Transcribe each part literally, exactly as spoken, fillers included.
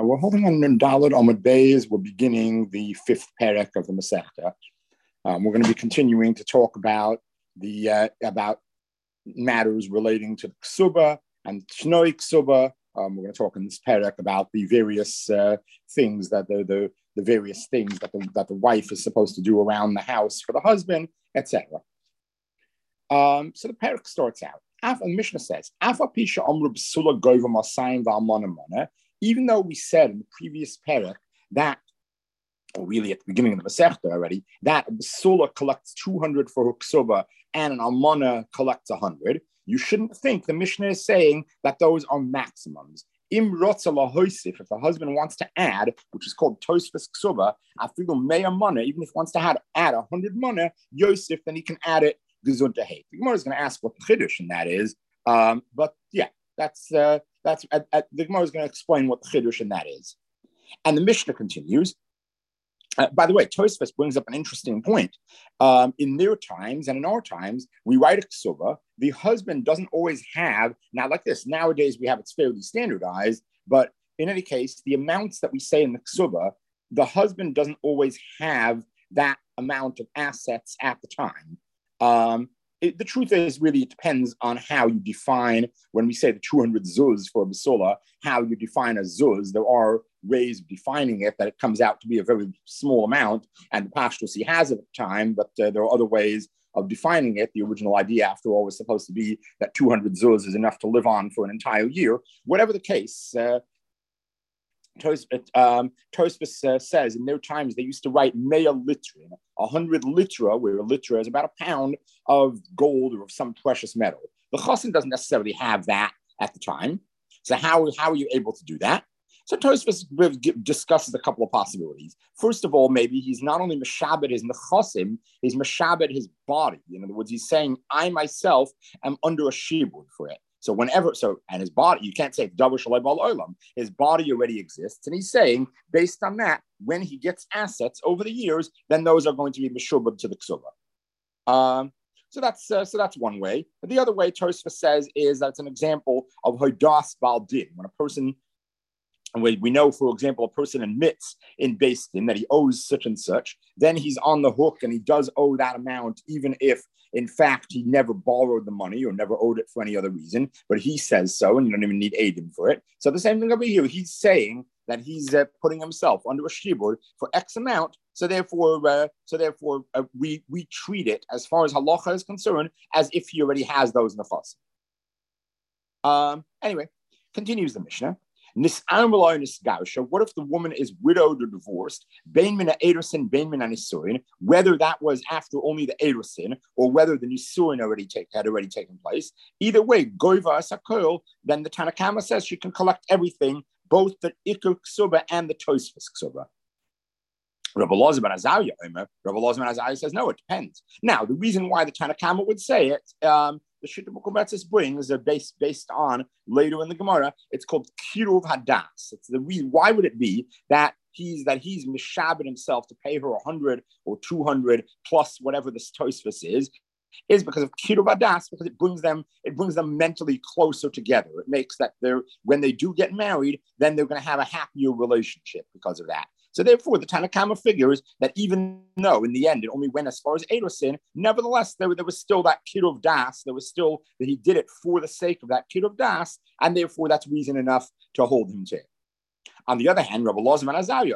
Uh, we're holding on Dalet Amud Beis. We're beginning the fifth perek of the Masechta. Um, we're going to be continuing to talk about the uh, about matters relating to Ksuba and Shnoi Ksuba. Um, we're going to talk in this perek about the various uh, things that the, the the various things that the that the wife is supposed to do around the house for the husband, et cetera. Um, so the perek starts out. The Mishnah says, even though we said in the previous perek that, or really at the beginning of the Masechta already, that a Basula collects two hundred for her ksuba and an almana collects one hundred, you shouldn't think the Mishnah is saying that those are maximums. Im rotza lahoisif, if the husband wants to add, which is called tosfos ksuba, afilu meya mana, even if he wants to add, add one hundred mana, Yosef, then he can add it gesundheit. The Gemara is going to ask what the chiddush in that is, um, but yeah, that's uh, that's uh, uh, the Gemara is going to explain what the chiddush in that is. And the Mishnah continues. Uh, by the way, Tosfos brings up an interesting point. Um, in their times and in our times, we write a ksuba. The husband doesn't always have, now like this, nowadays we have it's fairly standardized, but in any case, the amounts that we say in the ksuba, the husband doesn't always have that amount of assets at the time. Um, it, the truth is, really, it depends on how you define, when we say the two hundred zuz for a basula, how you define a zuz. There are ways of defining it that it comes out to be a very small amount, and the pashtus he has at the time, but uh, there are other ways of defining it. The original idea, after all, was supposed to be that two hundred zuz is enough to live on for an entire year. Whatever the case, uh, Tosfos um, uh, says in their times they used to write mea litrin, a hundred litra, where a litra is about a pound of gold or of some precious metal. The chassan doesn't necessarily have that at the time. So how, how are you able to do that? So Tosfos discusses a couple of possibilities. First of all, maybe he's not only meshabed his nechasim, he's meshabed his body. In other words, he's saying, I myself am under a shibud for it. So whenever, so, and his body, you can't say double shalai bal olam. His body already exists. And he's saying, based on that, when he gets assets over the years, then those are going to be meshubad to the ksuba. Um, so that's uh, so that's one way. But the other way Tosfos says is that's an example of hodas bal din. When a person, and we, we know, for example, a person admits in Beis Din that he owes such and such, then he's on the hook and he does owe that amount, even if in fact, he never borrowed the money or never owed it for any other reason, but he says so, and you don't even need Adim for it. So the same thing over here. He's saying that he's uh, putting himself under a shibud for X amount. So therefore, uh, so therefore, uh, we we treat it, as far as halacha is concerned, as if he already has those nefas. Um. Anyway, continues the Mishnah. What if the woman is widowed or divorced, whether that was after only the erusin or whether the nisuin already take, had already taken place? Either way, goiva asakol, then the Tanna Kamma says she can collect everything, both the ikar ksuba and the tosfos ksuba. Rabbi Elazar ben Azariah, Rabbi Elazar ben Azariah says, no, it depends. Now, the reason why the Tanna Kamma would say it, um, the Shita Bukumetzis brings are based based on later in the Gemara. It's called Kiruv Hadas. It's the reason. Why would it be that he's that he's mishabed himself to pay her a hundred or two hundred plus whatever this Tosfos is? Is because of Kiruv Hadas, because it brings them it brings them mentally closer together. It makes that they're when they do get married, then they're going to have a happier relationship because of that. So therefore, the Tanna Kamma figures that even though in the end it only went as far as erusin, nevertheless there, there was still that kiruv das. There was still that he did it for the sake of that kiruv das, and therefore that's reason enough to hold him to it. On the other hand, Rabbi Elazar ben Azariah,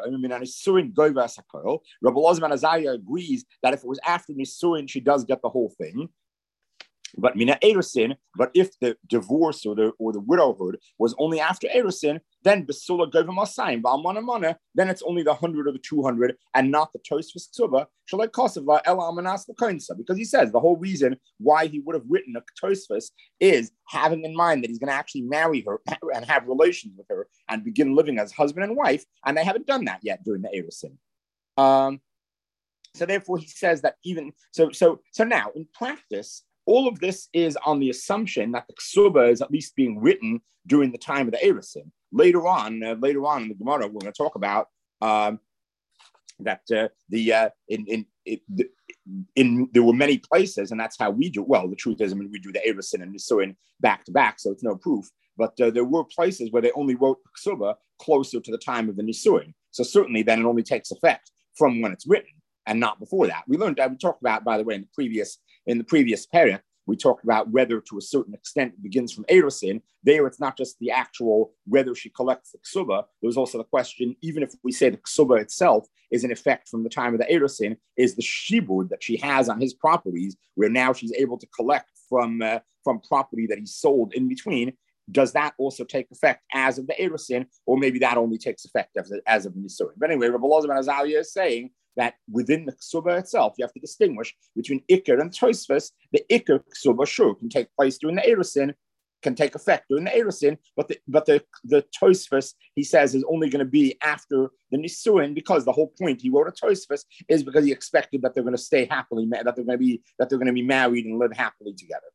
Rabbi Elazar ben Azariah agrees that if it was after nisuin, she does get the whole thing. But mina erusin, but if the divorce or the or the widowhood was only after erusin, then besula goyva masayim ba'almana mana, then it's only the hundred or the two hundred and not the tosfos ksuba. Shalai kosava ela amanas l'koinsa, because he says the whole reason why he would have written a tosfos is having in mind that he's going to actually marry her and have relations with her and begin living as husband and wife, and they haven't done that yet during the erusin. Um, so therefore, he says that even so. So so now in practice, all of this is on the assumption that the ksuba is at least being written during the time of the erusin. Later on, uh, later on in the Gemara, we're going to talk about um, that uh, the uh, in in, in in in there were many places, and that's how we do. Well, the truth is, I mean, we do the erusin and nisuin back to back, so it's no proof. but uh, there were places where they only wrote ksuba closer to the time of the nisuin. So certainly then it only takes effect from when it's written and not before that. We learned that, we talked about, by the way, in the previous in the previous parak, we talked about whether to a certain extent it begins from Erosin. There it's not just the actual whether she collects the ksuba. There's also the question, even if we say the ksuba itself is in effect from the time of the Erosin, is the shibud that she has on his properties, where now she's able to collect from uh, from property that he sold in between, does that also take effect as of the Erosin, or maybe that only takes effect as, as of the Nisuin? But anyway, Rabbi Elazar ben Azariah is saying that within the ksuba itself, you have to distinguish between Iker and Tosfos. The Iker ksuba, sure, can take place during the Erosin, can take effect during the Erosin, but the but the, the Tosfos, he says, is only going to be after the Nisuin, because the whole point he wrote a Tosfos is because he expected that they're going to stay happily, that they're going to be that they're going to be married and live happily together.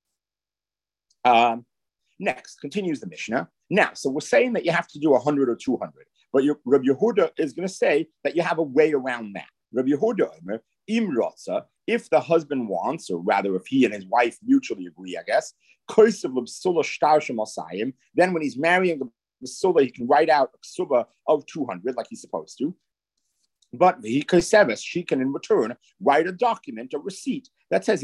Um, next, continues the Mishnah. Now, so we're saying that you have to do one hundred or two hundred. But your, Rabbi Yehuda is going to say that you have a way around that. Rabbi Yehuda, Im Rotza, if the husband wants, or rather if he and his wife mutually agree, I guess, then when he's marrying the Sula, he can write out a ksuba of two hundred like he's supposed to. But she can in return write a document, a receipt that says,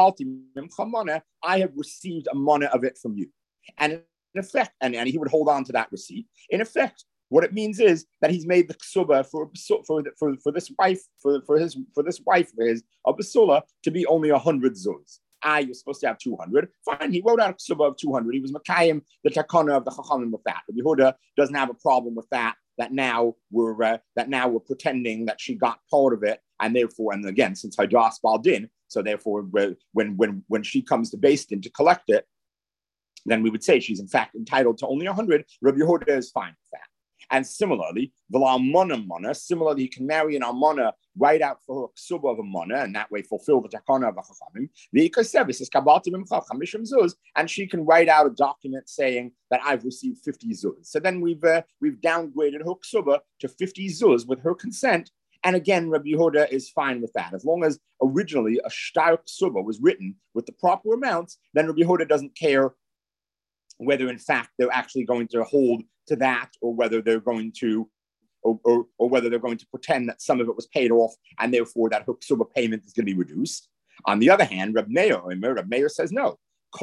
I have received a mana of it from you. And in effect, and, and he would hold on to that receipt. In effect, what it means is that he's made the ksuba for for for, for this wife for, for his for this wife of his of Basula to be only a hundred zuz. Ah, you're supposed to have two hundred. Fine, he wrote out a ksuba of two hundred. He was makayim the takana of the chachamim with that. But Yehuda doesn't have a problem with that. That now we're uh, that now we're pretending that she got part of it, and therefore, and again, since Hadas Baldin, so therefore, when when when she comes to Beis Din to collect it, then we would say she's in fact entitled to only a hundred. Rabbi Yehuda is fine with that. And similarly, v'la'almona mana, similarly, you can marry an almona, write out for her ksuba of a mana, and that way fulfill the takana of a chachamim. The ikasevis is kabalti mimcha chamishim zuz, and she can write out a document saying that I've received fifty zuz. So then we've uh, we've downgraded her ksuba to fifty zuz with her consent. And again, Rabbi Yehuda is fine with that. As long as originally a shtar ksuba was written with the proper amounts, then Rabbi Yehuda doesn't care whether in fact they're actually going to hold to that, or whether they're going to, or, or, or whether they're going to pretend that some of it was paid off, and therefore that ksuba payment is going to be reduced. On the other hand, Reb Meir, Reb Meir says no.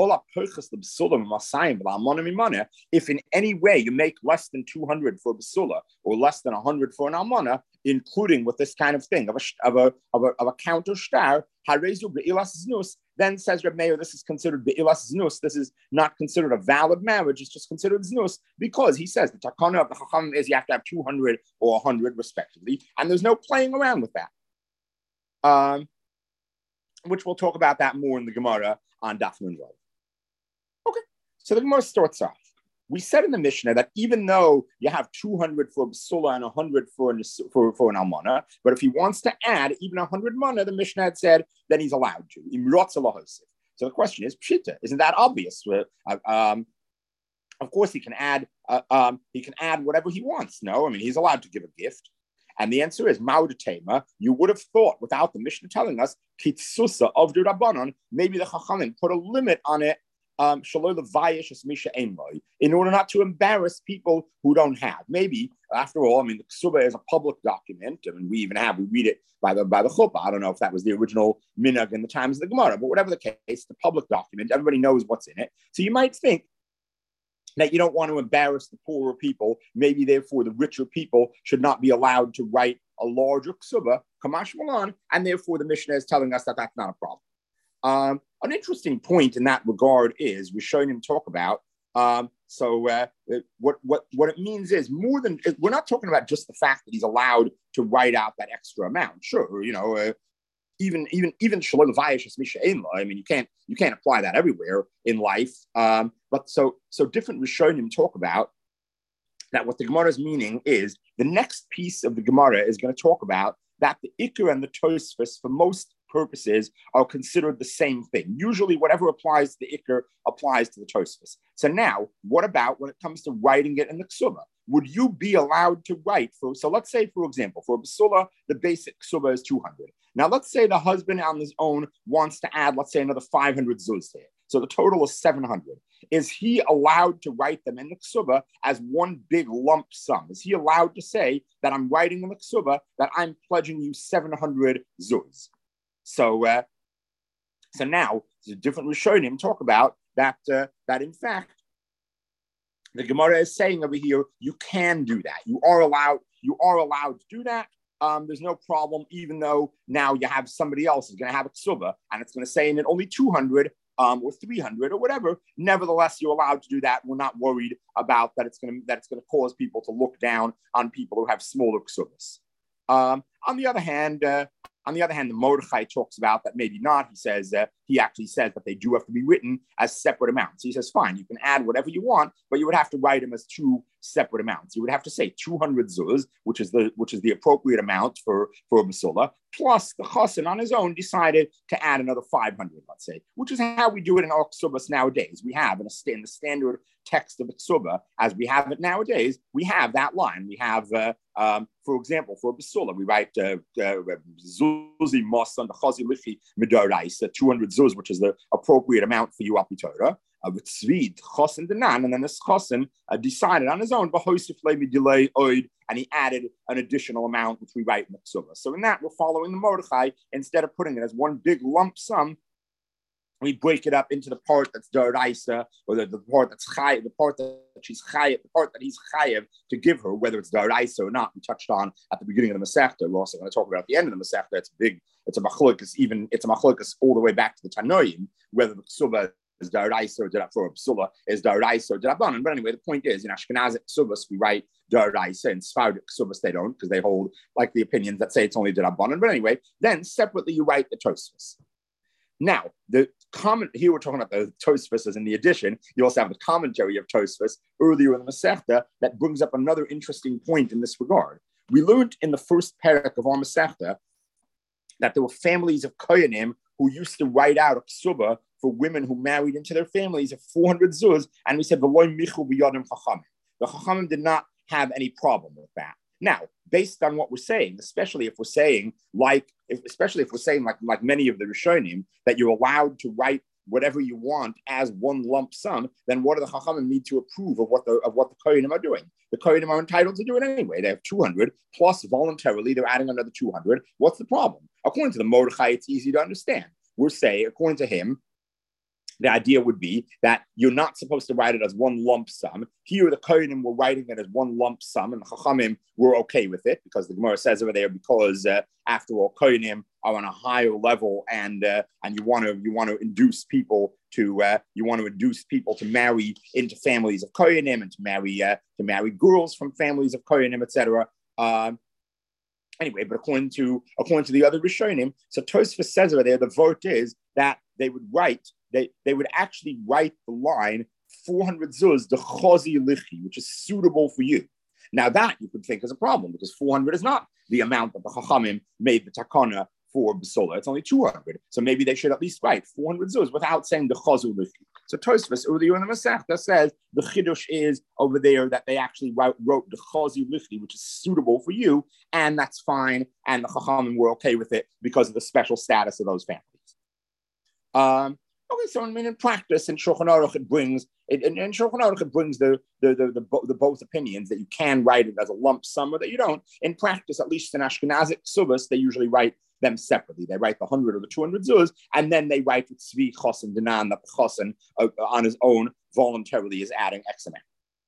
If in any way you make less than two hundred for a basula or less than one hundred for an almana, including with this kind of thing of a of a of a, of a counter star, then says Reb Meir, this is considered be'ilas znus. This is not considered a valid marriage. It's just considered znus, because he says the takana of the chacham is you have to have two hundred or one hundred respectively, and there's no playing around with that. Um, which we'll talk about that more in the Gemara on Daf Nun Vav. Okay, so the Gemara starts off. We said in the Mishnah that even though you have two hundred for a basula and one hundred for an, for, for an almana, but if he wants to add even one hundred mana, the Mishnah had said, then he's allowed to. So the question is, pshita, isn't that obvious? Uh, um, of course, he can add uh, um, he can add whatever he wants. No, I mean, he's allowed to give a gift. And the answer is, Maudatema, you would have thought, without the Mishnah telling us, Kitsusa of the Rabbanon, maybe the Chachamim put a limit on it, um, in order not to embarrass people who don't have. Maybe, after all, I mean, the Ksuba is a public document. I mean, we even have, we read it by the by the Chuppah. I don't know if that was the original minhag in the times of the Gemara, but whatever the case, the public document, everybody knows what's in it. So you might think that you don't want to embarrass the poorer people. Maybe, therefore, the richer people should not be allowed to write a larger ksuba, kamash malan, and therefore the Mishnah is telling us that that's not a problem. Um, an interesting point in that regard is we're showing him talk about. Um, so uh, what what what it means is more than we're not talking about just the fact that he's allowed to write out that extra amount. Sure, you know. Uh, Even even even I mean, you can't you can't apply that everywhere in life. Um, but so so different Rishonim talk about that. What the Gemara's meaning is the next piece of the Gemara is going to talk about that the Iker and the Tosfos, for most purposes, are considered the same thing. Usually, whatever applies to the Iker applies to the Tosfos. So now, what about when it comes to writing it in the Ksuba? Would you be allowed to write for? So let's say, for example, for a basula, the basic ksuba is two hundred. Now let's say the husband on his own wants to add, let's say, another five hundred zuz there. So the total is seven hundred. Is he allowed to write them in the ksuba as one big lump sum? Is he allowed to say that I'm writing in the ksuba that I'm pledging you seven hundred zuz? So, uh, so now the different Rishonim talk about that. Uh, that in fact, the Gemara is saying over here, you can do that. You are allowed. You are allowed to do that. Um, there's no problem, even though now you have somebody else who's going to have a ksuba, and it's going to say in it only two hundred. Um, or three hundred or whatever. Nevertheless, you're allowed to do that. We're not worried about that. It's going to that it's going to cause people to look down on people who have smaller ksubas. Um, on the other hand, uh, on the other hand, the Mordechai talks about that maybe not. He says uh, he actually says that they do have to be written as separate amounts. He says, fine, you can add whatever you want, but you would have to write them as two separate amounts. You would have to say two hundred zuz, which is the which is the appropriate amount for for a basula, plus the chassan on his own decided to add another five hundred, let's say, which is how we do it in our ksubas nowadays. We have in, a, in the standard text of the ksuba, as we have it nowadays, we have that line. We have, uh, um, for example, for a basula, we write uh, uh, zuzi mos on the chazi lichi midorais, two hundred zuz, which is the appropriate amount for you api Torah. Uh, with Tzvid, Chosin Denan, and then this Chosin uh, decided on his own, delay oid, and he added an additional amount, which we write in the Ksuba. So in that, we're following the Mordechai. Instead of putting it as one big lump sum, we break it up into the part that's Daraisa, or the, the part that's Chayev, the part that she's Chayev, the part that he's Chayev to give her, whether it's Daraisa or not. We touched on at the beginning of the Masechta. We're also going to talk about at the end of the Masechta. It's big, it's a machlokas, even, it's a machlokas all the way back to the Tanoim, whether the Ksuba is Daraisa or Derab for a Psula, is Daraisa or Derabanan. But anyway, the point is, in Ashkenazic Ksubas, we write Daraisa, and Sephardic Ksubas, they don't, because they hold like the opinions that say it's only Derabanan. But anyway, then separately you write the Tosfos. Now, the comment here we're talking about the Tosfos as in the addition. You also have the commentary of Tosfos earlier in the Masechta that brings up another interesting point in this regard. We learned in the first parak of our Masechta that there were families of Koyanim who used to write out a ksuba for women who married into their families of four hundred zuz, and we said the The Chachamim did not have any problem with that. Now, based on what we're saying, especially if we're saying like, if, especially if we're saying like like many of the Rishonim that you're allowed to write whatever you want as one lump sum, then what do the Chachamim need to approve of what the of what the Kohanim are doing? The Kohanim are entitled to do it anyway. They have two hundred plus voluntarily they're adding another two hundred. What's the problem? According to the Mordechai, it's easy to understand. We're saying, according to him, the idea would be that you're not supposed to write it as one lump sum. Here, the Kohanim were writing it as one lump sum, and the Chachamim were okay with it because the Gemara says over there, because uh, after all, Kohanim are on a higher level, and uh, and you want to you want to induce people to uh, you want to induce people to marry into families of Kohanim and to marry uh, to marry girls from families of Kohanim, et cetera. Um, anyway, but according to according to the other Rishonim, so Tosfos says over there, the vote is that they would write. They, they would actually write the line four hundred zuz, the chazi lichi, which is suitable for you. Now that you could think is a problem because four hundred is not the amount that the Chachamim made the takana for Besola. It's only two hundred. So maybe they should at least write four hundred zuz without saying the chazi lichi. So Tosfos earlier in the Masechta says the chidush is over there that they actually wrote, wrote the chazi lichi, which is suitable for you, and that's fine. And the Chachamim were okay with it because of the special status of those families. Um, Okay, so I mean, in practice, in Shulchan Aruch, it brings it, in, in Shulchan Aruch, it brings the the, the the the both opinions that you can write it as a lump sum or that you don't. In practice, at least in Ashkenazic Ksubas, they usually write them separately. They write the hundred or the two hundred zuz, and then they write with Tzvi Chosin Denan that the Chosin uh, on his own voluntarily is adding X amount.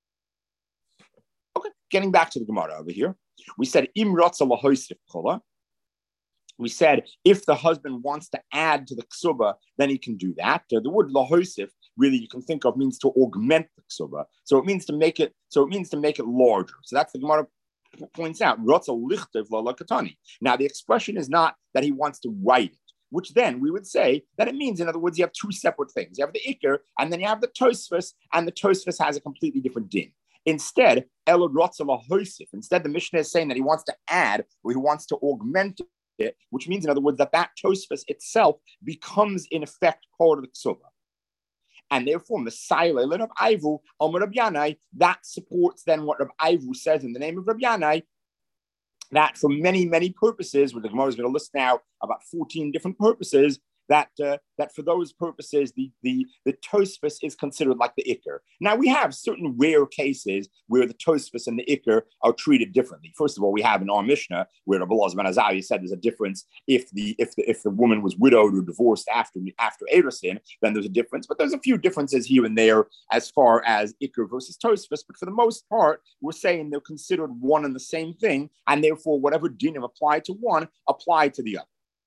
Okay, getting back to the Gemara over here, we said Im Ratza Lahoisif Chola. We said if the husband wants to add to the ksuba, then he can do that. Uh, the word lahosif really you can think of means to augment the ksuba. So it means to make it. So it means to make it larger. So that's the Gemara points out. Rotza lichtev la katani. Now the expression is not that he wants to write it, which then we would say that it means, in other words, you have two separate things. You have the ikr, and then you have the tosfos, and the tosfos has a completely different din. Instead, elod rotza lahosif. Instead, the Mishnah is saying that he wants to add or he wants to augment it. It, which means, in other words, that that Tosfos itself becomes, in effect, part of the Ksuba. And therefore, Messiah of Ivu, Omer Rabbi Yanai, that supports then what Rabbi Ivu says in the name of Rabbi Yanai, that for many, many purposes, where the Gemara is going to list now about fourteen different purposes, that uh, that for those purposes, the the the Tosfos is considered like the Iker. Now we have certain rare cases where the Tosfos and the Iker are treated differently. First of all, we have in our Mishnah where Rabbi Elazar ben Azariah said there's a difference if the if the if the woman was widowed or divorced after after Erusin, then there's a difference. But there's a few differences here and there as far as Iker versus Tosfos. But for the most part, we're saying they're considered one and the same thing, and therefore whatever dinim apply to one apply to the other.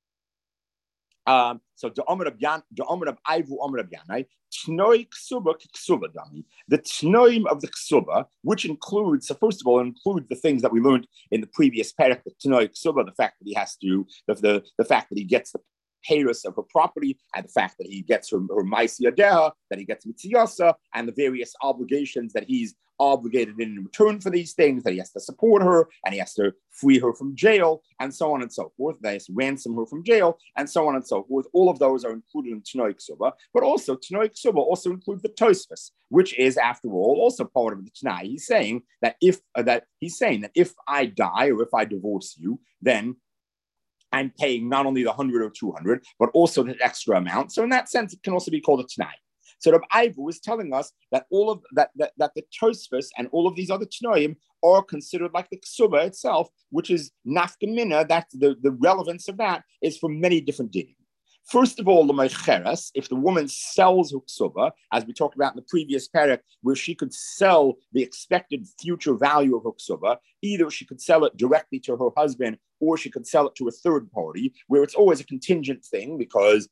Um, so the Omer of Yan, the Omer of Ivu, Omer of Yanai, Tnoi Ksuba Ksuba Dami. The Tnoim of the Ksuba, which includes, so first of all, includes the things that we learned in the previous parak, the Tnoi Ksuba, the fact that he has to, the, the, the fact that he gets the payers of her property, and the fact that he gets her, her Maisi Adeha, that he gets Mitziyasa, and the various obligations that he's obligated in return for these things, that he has to support her, and he has to free her from jail, and so on and so forth. That he has to ransom her from jail, and so on and so forth. All of those are included in Tnoi Ksuba, but also Tnoi Ksuba also includes the Tosfos, which is, after all, also part of the Tanai. He's saying that if uh, that he's saying that if I die or if I divorce you, then I'm paying not only the hundred or two hundred, but also the extra amount. So in that sense, it can also be called a Tanai. So Rabbi Ivu is telling us that all of that, that, that the Tosfos and all of these other Tanoim are considered like the Ksuba itself, which is nafkamina, that the, the relevance of that is from many different dinim. First of all, l'maycheres, if the woman sells her ksuba, as we talked about in the previous parak, where she could sell the expected future value of her ksuba, either she could sell it directly to her husband or she could sell it to a third party, where it's always a contingent thing, because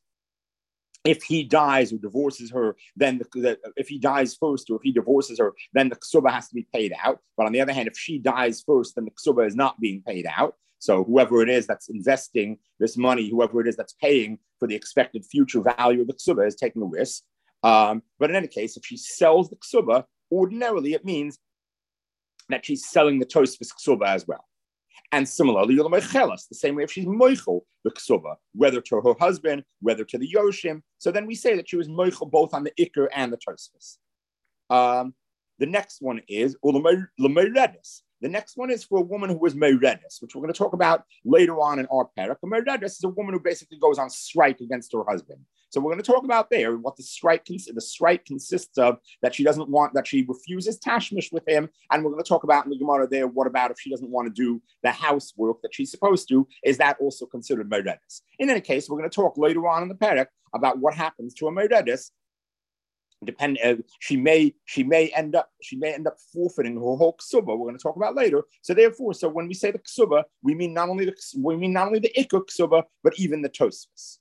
if he dies or divorces her, then the, the, if he dies first or if he divorces her, then the ksuba has to be paid out. But on the other hand, if she dies first, then the ksuba is not being paid out. So whoever it is that's investing this money, whoever it is that's paying for the expected future value of the ksuba is taking a risk. Um, but in any case, if she sells the ksuba, ordinarily it means that she's selling the Tosfos ksuba as well. And similarly, the same way if she's moichel the ksuba, whether to her husband, whether to the yoshim. So then we say that she was moichel both on the ikr and the Tosfos. Um, the next one is l'meiredis. The next one is for a woman who was meiredis, which we're going to talk about later on in our parak. A meiredis is a woman who basically goes on strike against her husband. So we're going to talk about there what the strike cons- the strike consists of, that she doesn't want, that she refuses tashmish with him. And we're going to talk about in the Gemara there, what about if she doesn't want to do the housework that she's supposed to? Is that also considered meiredis? In any case, we're going to talk later on in the parak about what happens to a meiredis. Depend, uh, she may she may end up she may end up forfeiting her whole ksuba. We're going to talk about later. So therefore, so when we say the ksuba, we mean not only the we mean not only the ikkur ksuba, but even the Tosfos.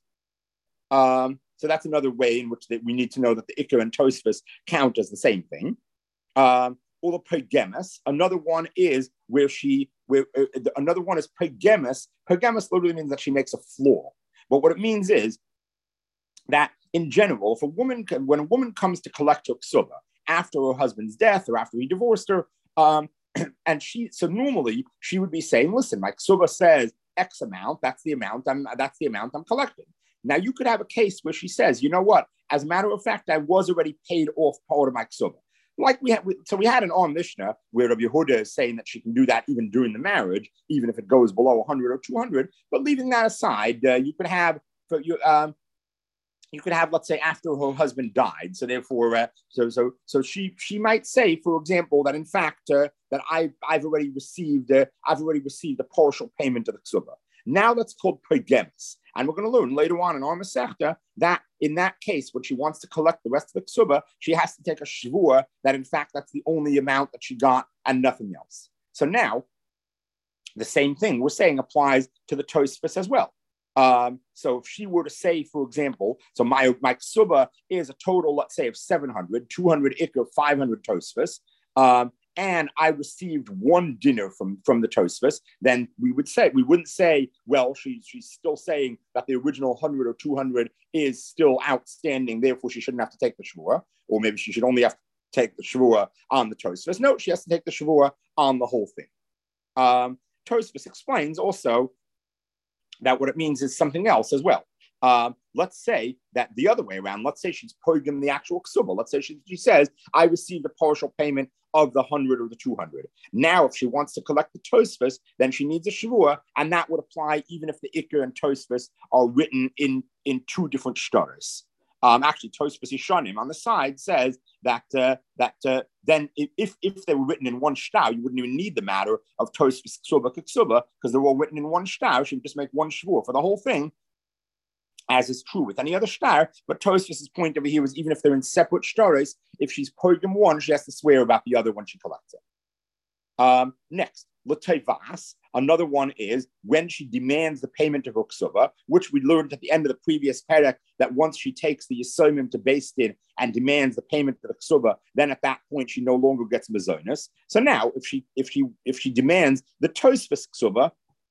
Um, so that's another way in which that we need to know that the ikkur and Tosfos count as the same thing. Um, or the pegemus. Another one is where she where uh, another one is pegemus. Pegemus literally means that she makes a flaw. But what it means is that in general, if a woman, when a woman comes to collect her ksuba after her husband's death or after he divorced her, um, and she, so normally she would be saying, "Listen, my ksuba says X amount. That's the amount. I'm that's the amount I'm collecting." Now you could have a case where she says, "You know what? As a matter of fact, I was already paid off part of my ksuba." Like we had, so we had an Ar Mishnah where Rabbi Yehuda is saying that she can do that even during the marriage, even if it goes below one hundred or two hundred. But leaving that aside, uh, you could have for you. Um, You could have, let's say, after her husband died. So therefore, uh, so so so she she might say, for example, that in fact uh, that I I've already received uh, I've already received a partial payment of the ksuba. Now that's called pegemus, and we're going to learn later on in our Masechta that in that case, when she wants to collect the rest of the ksuba, she has to take a shvua that in fact that's the only amount that she got and nothing else. So now, the same thing we're saying applies to the Tosfos as well. Um, so if she were to say, for example, so my, my ksuba is a total, let's say, of seven hundred, two hundred ikr, five hundred Tosfos, um, and I received one dinner from, from the Tosfos, then we would say, we wouldn't say, well, she, she's still saying that the original one hundred or two hundred is still outstanding, therefore she shouldn't have to take the shvua, or maybe she should only have to take the shvua on the Tosfos. No, she has to take the shvua on the whole thing. Um, Tosfos explains also that what it means is something else as well. Um, let's say that the other way around, let's say she's pogim the actual ksuba. Let's say she, she says, I received a partial payment of the hundred or the two hundred. Now, if she wants to collect the tosfos, then she needs a shavua, and that would apply even if the ikr and tosfos are written in, in two different shtaras. Um, actually, Tosfos Yishanim on the side says that uh, that uh, then if if they were written in one shtar, you wouldn't even need the matter of Tosfos Ksuba Ksuba because they're all written in one shtar. She would just make one shvur for the whole thing, as is true with any other shtar. But Tosfos' point over here is even if they're in separate shtaros, if she's pogim one, she has to swear about the other when she collects it. Um, next, L'Tevas. Another one is when she demands the payment of her ksuba, which we learned at the end of the previous perek, that once she takes the yisomim to Beis Din and demands the payment of the ksuba, then at that point she no longer gets mazonos. So now, if she if she if she demands the tosfos ksuba,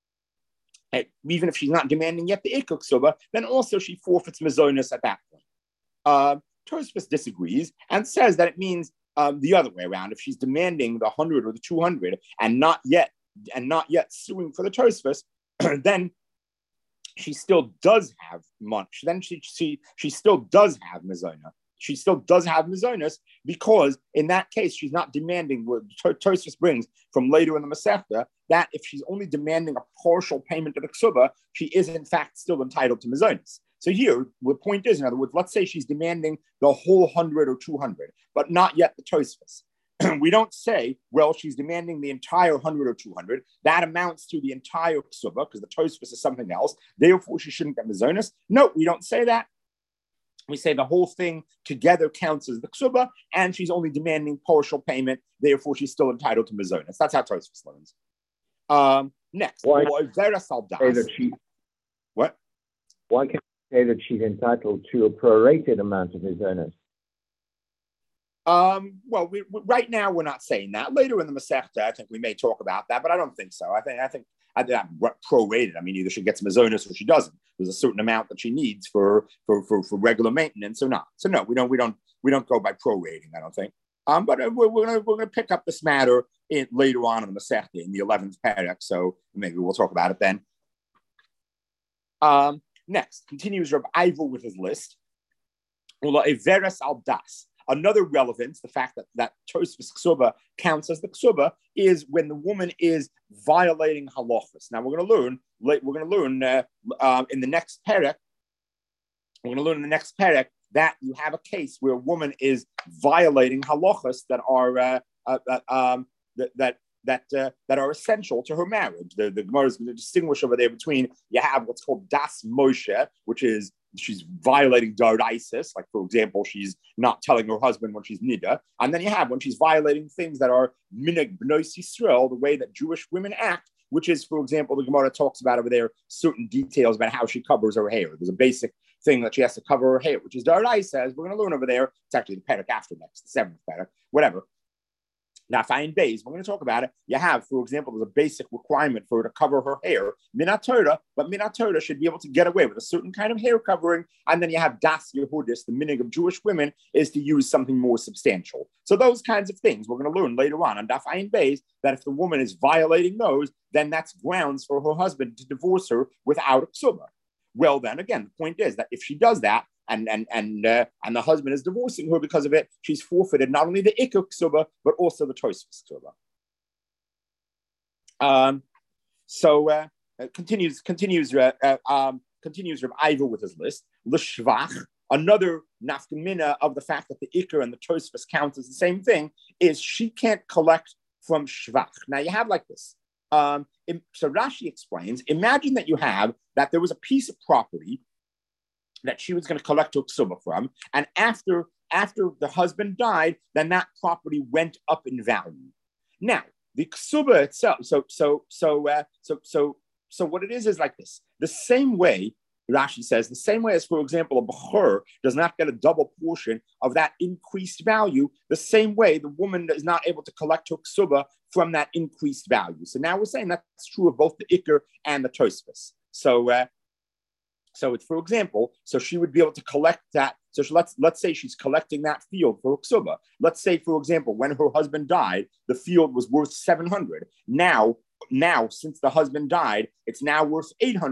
even if she's not demanding yet the ikr ksuba, then also she forfeits mazonos at that point. Uh, Tosfos disagrees and says that it means um, the other way around. If she's demanding the hundred or the two hundred and not yet and not yet suing for the tosfos, then she still does have munch. Then she she she still does have mizona. She still does have mizonos because in that case she's not demanding what Tosfos brings from later in the Masechta, that if she's only demanding a partial payment of the ksuba, she is in fact still entitled to mizonos. So here, the point is, in other words, let's say she's demanding the whole hundred or two hundred, but not yet the tosfos. We don't say, well, she's demanding the entire hundred or two hundred. That amounts to the entire ksuba because the tosfos is something else. Therefore, she shouldn't get mizonos. No, we don't say that. We say the whole thing together counts as the ksuba, and she's only demanding partial payment. Therefore, she's still entitled to mizonos. That's how Tosfos learns. Um, next, why say that she? What? Why can't you say that she's entitled to a prorated amount of mizonos? Um, well, we, we, right now we're not saying that. Later in the Masechta, I think we may talk about that, but I don't think so. I think I think I think prorated. I mean, either she gets mizonos or she doesn't. There's a certain amount that she needs for for for, for regular maintenance or not. So no, we don't we don't we don't go by prorating. I don't think. Um, but we're, we're gonna we're gonna pick up this matter in, later on in the Masechta in the eleventh perek. So maybe we'll talk about it then. Um, next continues Reb Ivel with his list. Ula Everes al Das. Another relevance, the fact that, that Tosfos Ksuba counts as the Ksuba, is when the woman is violating halachas. Now we're going to learn, we're going to learn uh, um, in the next perek, we're going to learn in the next perek that you have a case where a woman is violating halachas that are uh, uh, uh, um, that that that, uh, that are essential to her marriage. The, the Gemara is going to distinguish over there between you have what's called Das Moshe, which is she's violating Daraisis, like for example, she's not telling her husband when she's nida, and then you have when she's violating things that are minig b'nos Yisrael, the way that Jewish women act, which is, for example, the Gemara talks about over there certain details about how she covers her hair. There's a basic thing that she has to cover her hair, which is Daraisa says we're going to learn over there. It's actually the perek after next, the seventh perek, whatever. Now, fine days, we're going to talk about it. You have, for example, there's a basic requirement for her to cover her hair, Minat Torah, but Minat Torah should be able to get away with a certain kind of hair covering. And then you have Das Yehudis, the minig of Jewish women, is to use something more substantial. So those kinds of things we're going to learn later on on Daf Ayin Beis, that if the woman is violating those, then that's grounds for her husband to divorce her without a ksuba. Well, then again, the point is that if she does that, and and and uh, and the husband is divorcing her because of it, she's forfeited not only the ikr ksuba but also the tosfos ksuba. Um, so uh, continues continues uh, uh, um, continues Reb Ivel with his list. L'shvach, another nafkamina of the fact that the ikr and the tosfos count as the same thing, is she can't collect from shvach. Now you have like this. Um, in, so Rashi explains. Imagine that you have that there was a piece of property that she was going to collect her ksuba from, and after after the husband died, then that property went up in value. Now, the ksuba itself, so so so uh, so so so what it is is like this: the same way Rashi says, the same way as, for example, a bechor does not get a double portion of that increased value, the same way the woman is not able to collect her ksuba from that increased value. So now we're saying that's true of both the ikr and the tosfos. So. Uh, So it's, for example, so she would be able to collect that. So she, let's let's say she's collecting that field for ksuba. Let's say, for example, when her husband died, the field was worth seven hundred. Now, now since the husband died, it's now worth eight hundred.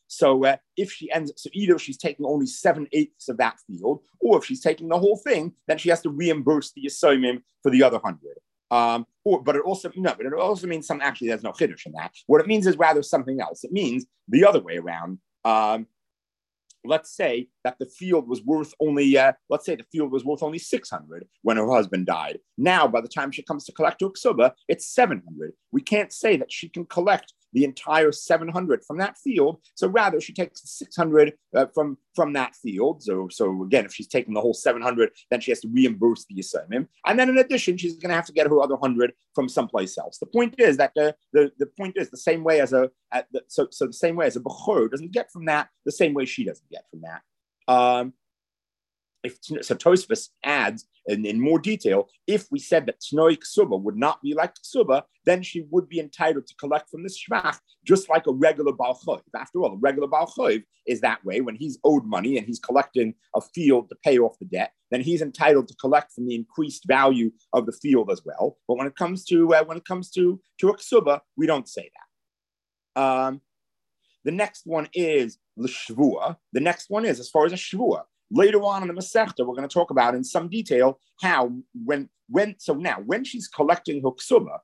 So uh, if she ends, so either she's taking only seven eighths of that field, or if she's taking the whole thing, then she has to reimburse the Yisomim for the other hundred. Um, or, but it also no, but it also means some. Actually, there's no chiddush in that. What it means is rather something else. It means the other way around. Um, let's say that the field was worth only, uh, let's say the field was worth only six hundred when her husband died. Now, by the time she comes to collect her ksuba, it's seven hundred. We can't say that she can collect the entire seven hundred from that field. So rather, she takes six hundred uh, from, from that field. So, so again, if she's taking the whole seven hundred, then she has to reimburse the Yisomim. And then in addition, she's going to have to get her other one hundred from someplace else. The point is that the, the, the point is the same way as a, at the, so, so the same way as a Bechor doesn't get from that, the same way she doesn't get from that. Um, if so, Tosfos adds in, in more detail. If we said that Tnoi Ksuba would not be like Ksuba, then she would be entitled to collect from this shvach just like a regular Baal Choiv. After all, a regular Baal Choiv is that way. When he's owed money and he's collecting a field to pay off the debt, then he's entitled to collect from the increased value of the field as well. But when it comes to uh, when it comes to to a Ksuba, we don't say that. Um, the next one is l'shvua. The next one is as far as a shvua. Later on in the Masechta, we're going to talk about in some detail how when when so now when she's collecting her ksuba.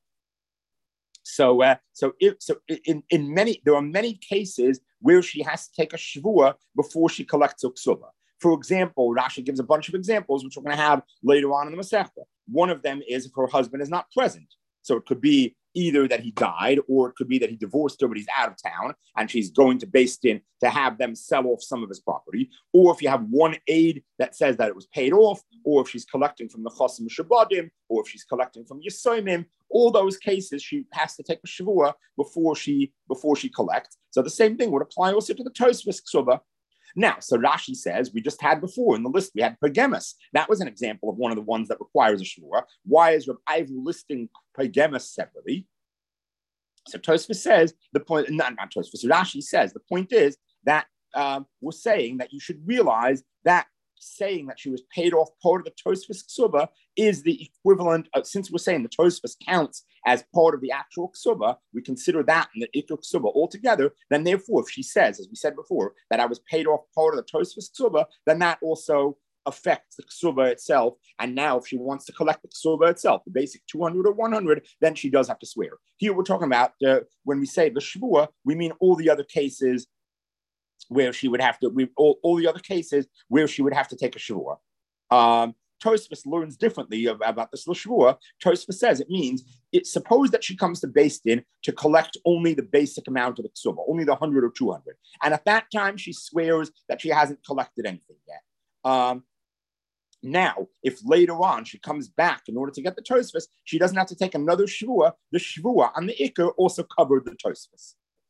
So uh, so if, so in in many there are many cases where she has to take a shvua before she collects her ksuba. For example, Rashi gives a bunch of examples which we're going to have later on in the Masechta. One of them is if her husband is not present. So it could be either that he died, or it could be that he divorced her, but he's out of town, and she's going to Beis Din to have them sell off some of his property. Or if you have one aid that says that it was paid off, or if she's collecting from the Chosim Shabadim, or if she's collecting from Yisomim, all those cases she has to take a shavua before she before she collects. So the same thing would apply also to the Tosfos Ksuba. Now, so Rashi says, we just had before in the list, we had Pagemus. That was an example of one of the ones that requires a shvua. Why is Reb Ivu listing Pagemus separately? So Tosfos says, the point, not, not Tosfos, Rashi says, the point is that um, we're saying that you should realize that saying that she was paid off part of the Tosfos Ksuba is the equivalent of, since we're saying the Tosfos counts as part of the actual Ksuba, we consider that in the Ikar Ksuba altogether, then therefore, if she says, as we said before, that I was paid off part of the Tosfos Ksuba, then that also affects the Ksuba itself. And now if she wants to collect the Ksuba itself, the basic two hundred or one hundred, then she does have to swear. Here we're talking about, uh, when we say the Shvua, we mean all the other cases where she would have to, we, all, all the other cases where she would have to take a Shvua. Um, Tosfos learns differently about this L'Shvua. Tosfos says it means, it's suppose that she comes to Beis Din to collect only the basic amount of the Ksuba, only the one hundred or two hundred. And at that time, she swears that she hasn't collected anything yet. Um, now, if later on she comes back in order to get the Tosfos, she doesn't have to take another Shvua. The Shvua on the Ikar also covered the Tosfos.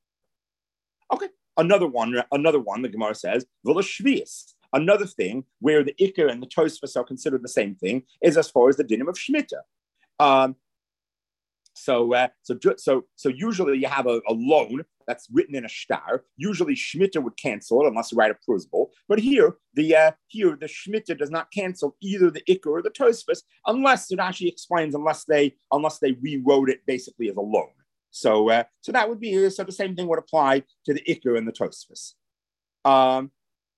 Okay, another one, another one, the Gemara says, V'lashvius. Another thing where the Ikar and the Tosfos are considered the same thing is as far as the dinim of Shemitah. Um, so, uh, so, so, so usually you have a, a loan that's written in a shtar. Usually Shemitah would cancel it unless you write a prusbul. But here, the uh, here the Shemitah does not cancel either the Ikar or the Tosfos unless it actually explains unless they unless they rewrote it basically as a loan. So, uh, so that would be so the same thing would apply to the Ikar and the Tosfos. Um,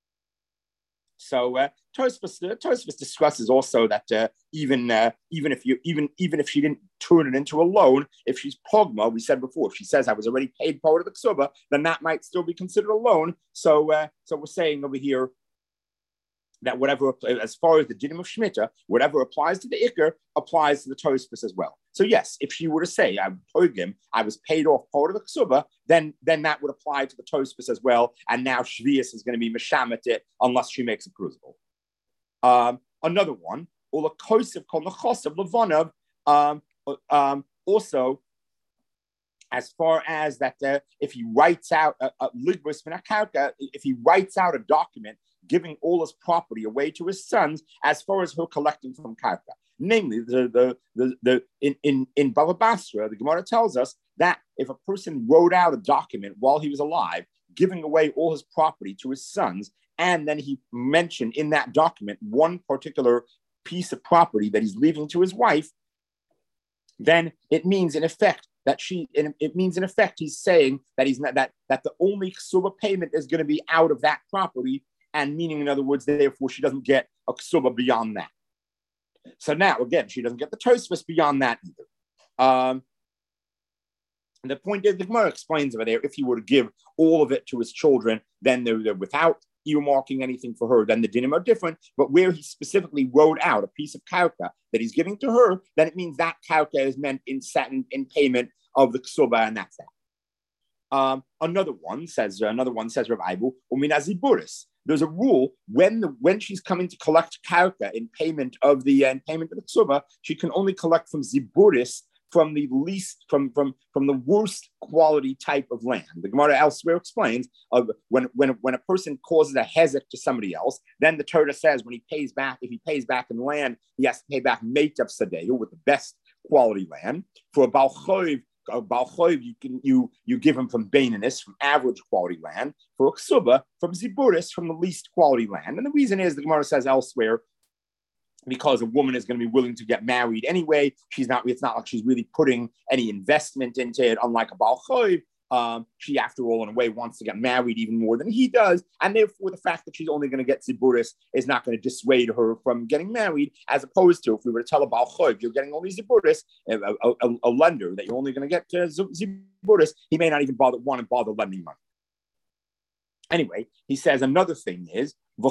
So uh, Tosfos, uh, Tosfos discusses also that uh, even uh, even if you even even if she didn't turn it into a loan, if she's pogma, we said before, if she says I was already paid part of the ksuba, then that might still be considered a loan. So uh, so we're saying over here that whatever, as far as the dinim of Shemitah, whatever applies to the Ikar applies to the Tosfos as well. So yes, if she were to say, I'm pogim, I was paid off part of the ksuba, then, then that would apply to the Tosfos as well. And now Shvius is going to be Meshamet it unless she makes a crucible. Um, another one, Ula Kosiv Kol Nechosav Levanav, um, um, also, as far as that, uh, if he writes out a, a Ligbus Minakauka, if he writes out a document giving all his property away to his sons, as far as her collecting from Karka. Namely, the the the, the in, in, in Baba Basra, the Gemara tells us that if a person wrote out a document while he was alive, giving away all his property to his sons, and then he mentioned in that document one particular piece of property that he's leaving to his wife, then it means in effect that she, and it means in effect, he's saying that he's not, that, that the only ksuba payment is going to be out of that property, and meaning, in other words, therefore, she doesn't get a ksuba beyond that. So now, again, she doesn't get the tosfos beyond that either. Um, the point is, the Gemara explains over there, if he were to give all of it to his children, then they're, they're without earmarking anything for her, then the dinim are different. But where he specifically wrote out a piece of karka that he's giving to her, then it means that karka is meant in satin in payment of the ksuba, and that's that. Um, another one says, another one says, Rav Eibu, umina ziburis. There's a rule when the when she's coming to collect karka in payment of the uh, in payment of the ksuba, she can only collect from ziburis, from the least, from from from the worst quality type of land. The Gemara elsewhere explains of when when when a person causes a hezek to somebody else, then the Torah says when he pays back, if he pays back in land, he has to pay back meit of sadeu with the best quality land. For a bal choiv, a bal choiv, you can you you give him from beininus, from average quality land. For a ksuba, from ziburis, from the least quality land. And the reason is the Gemara says elsewhere, because a woman is going to be willing to get married anyway. She's not, it's not like she's really putting any investment into it, unlike a Baal Choiv. Um, she, after all, in a way, wants to get married even more than he does. And therefore, the fact that she's only going to get Ziburis is not going to dissuade her from getting married, as opposed to if we were to tell a Baal Choiv, you're getting only Ziburis, a, a, a, a lender that you're only going to get uh, Ziburis, he may not even bother want to bother lending money. Anyway, he says another thing is, you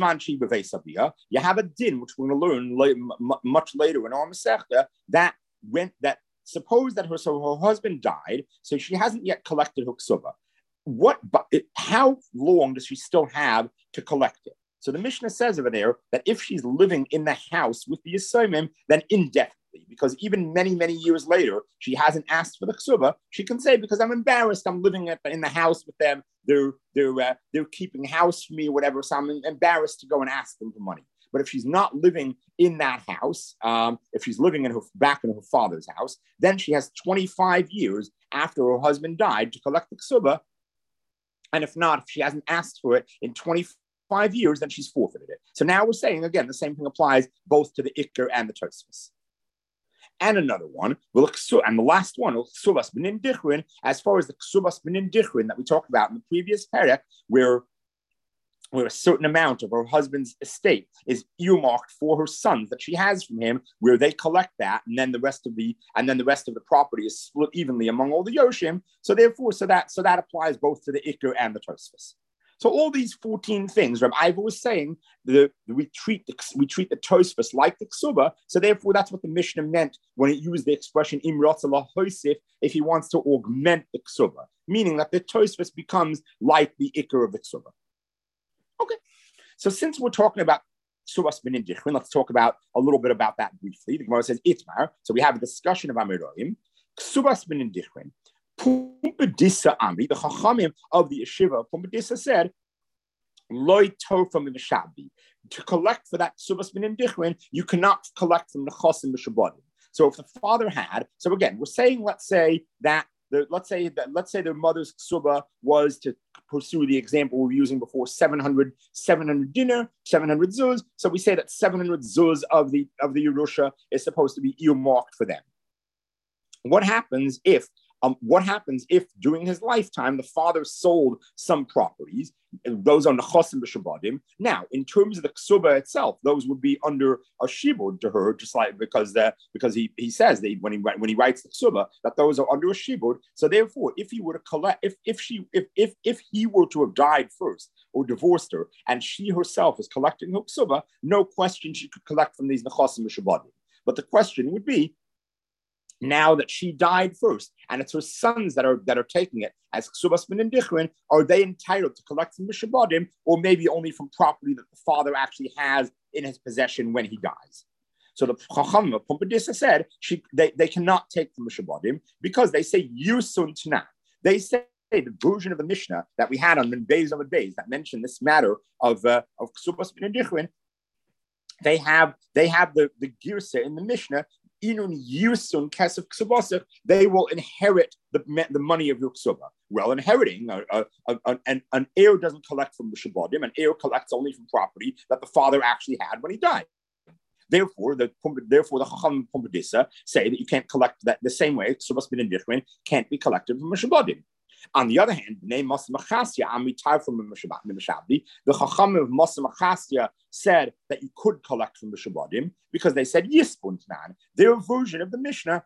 have a din, which we're going to learn late, m- much later in our Masechta, that went that suppose that her so her husband died, so she hasn't yet collected her ksuba. What? But how long does she still have to collect it? So the Mishnah says over there that if she's living in the house with the Yisomim, then indefinitely, because even many, many years later, she hasn't asked for the ksuba, she can say, because I'm embarrassed, I'm living at, in the house with them, they're they're uh, they're keeping house for me or whatever, so I'm embarrassed to go and ask them for money. But if she's not living in that house, um, if she's living in her back in her father's house, then she has twenty-five years after her husband died to collect the ksuba. And if not, if she hasn't asked for it in twenty-five years, then she's forfeited it. So now we're saying, again, the same thing applies both to the Iker and the Tosfos. And another one, and the last one, Ksubas Benin Dichrin, as far as the Ksubas Benin Dichrin that we talked about in the previous perek, where, where a certain amount of her husband's estate is earmarked for her sons that she has from him, where they collect that, and then the rest of the and then the rest of the property is split evenly among all the Yoshim. So therefore, so that so that applies both to the Iker and the Tosfos. So all these fourteen things, Rabbi Iva was saying, the, we treat the we treat the Tosfos like the Ksuba. So therefore, that's what the Mishnah meant when it used the expression Im Ratzah Hosif, if he wants to augment the Ksuba, meaning that the Tosfos becomes like the Iker of the Ksuba. Okay, so since we're talking about Ksubas Benin Dichrin, let's talk about a little bit about that briefly. The Gemara says Itmar. So we have a discussion of Amiroim. Ksubas Benin Dichrin. Pumbedisa Amri, the Chachamim of the Yeshiva, Pumbedisa said, Loi Tofam Mishabi. To collect for that Ksubas Benin Dichrin, you cannot collect from the Chosim Mishabadim. So if the father had, so again, we're saying, let's say that the, let's say that let's say their mother's ksuba was, to pursue the example we were using before, seven hundred, seven hundred dinar, seven hundred zuz. So we say that seven hundred zuz of the of the Yerusha is supposed to be earmarked for them. What happens if Um, what happens if during his lifetime the father sold some properties, those on the chosim b'shabadim? Now, in terms of the ksuba itself, those would be under a shibud to her, just like because the, because he he says that when he when he writes the ksuba that those are under a shibud. So therefore, if he were to collect, if if she if if if he were to have died first or divorced her, and she herself is collecting her ksuba, no question she could collect from these nechosim b'shabadim. But the question would be, now that she died first, and it's her sons that are that are taking it as Ksubas Benin Dichrin, are they entitled to collect from Mishabadim, or maybe only from property that the father actually has in his possession when he dies? So the Chacham of Pumbedisa said she they, they cannot take from Mishabadim because they say Yusun Tana. They say the version of the Mishnah that we had on Beis Amud Beis that mentioned this matter of uh, of Ksubas Benin Dichrin. They have they have the the girsa in the Mishnah. Inun yusun kesef ksubasich, they will inherit the, the money of your ksuba. Well, inheriting, a, a, a, an, an heir doesn't collect from the shabadim, an heir collects only from property that the father actually had when he died. Therefore, the therefore the Chacham Pumbedisa say that you can't collect that the same way. Ksubas bin Indichrin can't be collected from Mishabadim. On the other hand, the name Masa Machasya Amitar from Mishabdi, the Chacham of Masa Machasya said that you could collect from Mishabadim because they said Yispuntnan. Their version of the Mishnah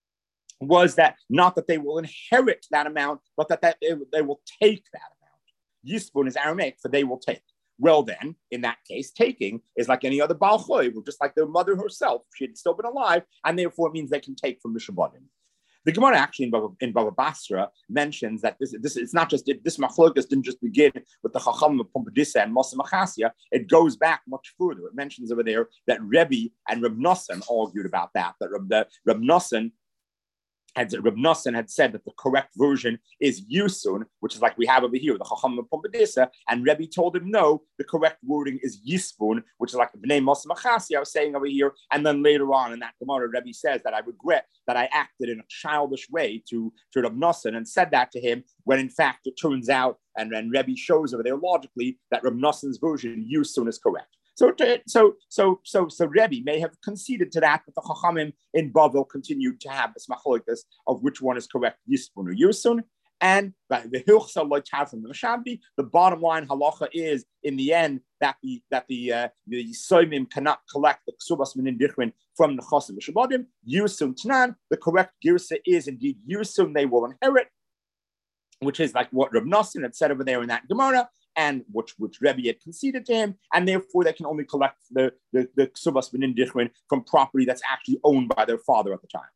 was that not that they will inherit that amount, but that, that they, they will take that amount. Yispun is Aramaic for they will take. Well, then, in that case, taking is like any other Baal Choiv, just like their mother herself. She had still been alive, and therefore it means they can take from Mishabadim. The Gemara actually in Baba, in Baba Basra mentions that this, this it's not just this machlokas didn't just begin with the Chacham of Pumbedisa and Masa Machasya. It goes back much further. It mentions over there that Rebbe and Reb Nosson argued about that. That Reb, the, Reb Nosson had Reb Nosson had said that the correct version is Yusun, which is like we have over here, the Chacham of Pumbedisa, and Rebbe told him no, the correct wording is Yispun, which is like the Bnei Masa Machasya I was saying over here. And then later on in that Gemara, Rebbe says that I regret that I acted in a childish way to, to Reb Nosson and said that to him, when in fact it turns out, and then Rebbe shows over there logically that Reb Nosson's version, Yusun, is correct. So, so, so, so, so Rebbe may have conceded to that, but the Chachamim in Bavel continued to have this machlokes of which one is correct, Yispun or Yusun. And the Hilchsa Loitar from the Mashabdi, the bottom line halacha is in the end that the that the uh, the Yisoimim cannot collect the Ksubas Minin Dichrin from the Chosim Mishabadim. Yusun Tanan, the correct girsa is indeed Yusun, they will inherit, which is like what Reb Nosson had said over there in that Gemara, and which which Rebbe had conceded to him, and therefore they can only collect the the, the Ksubas Minin Dichrin from property that's actually owned by their father at the time.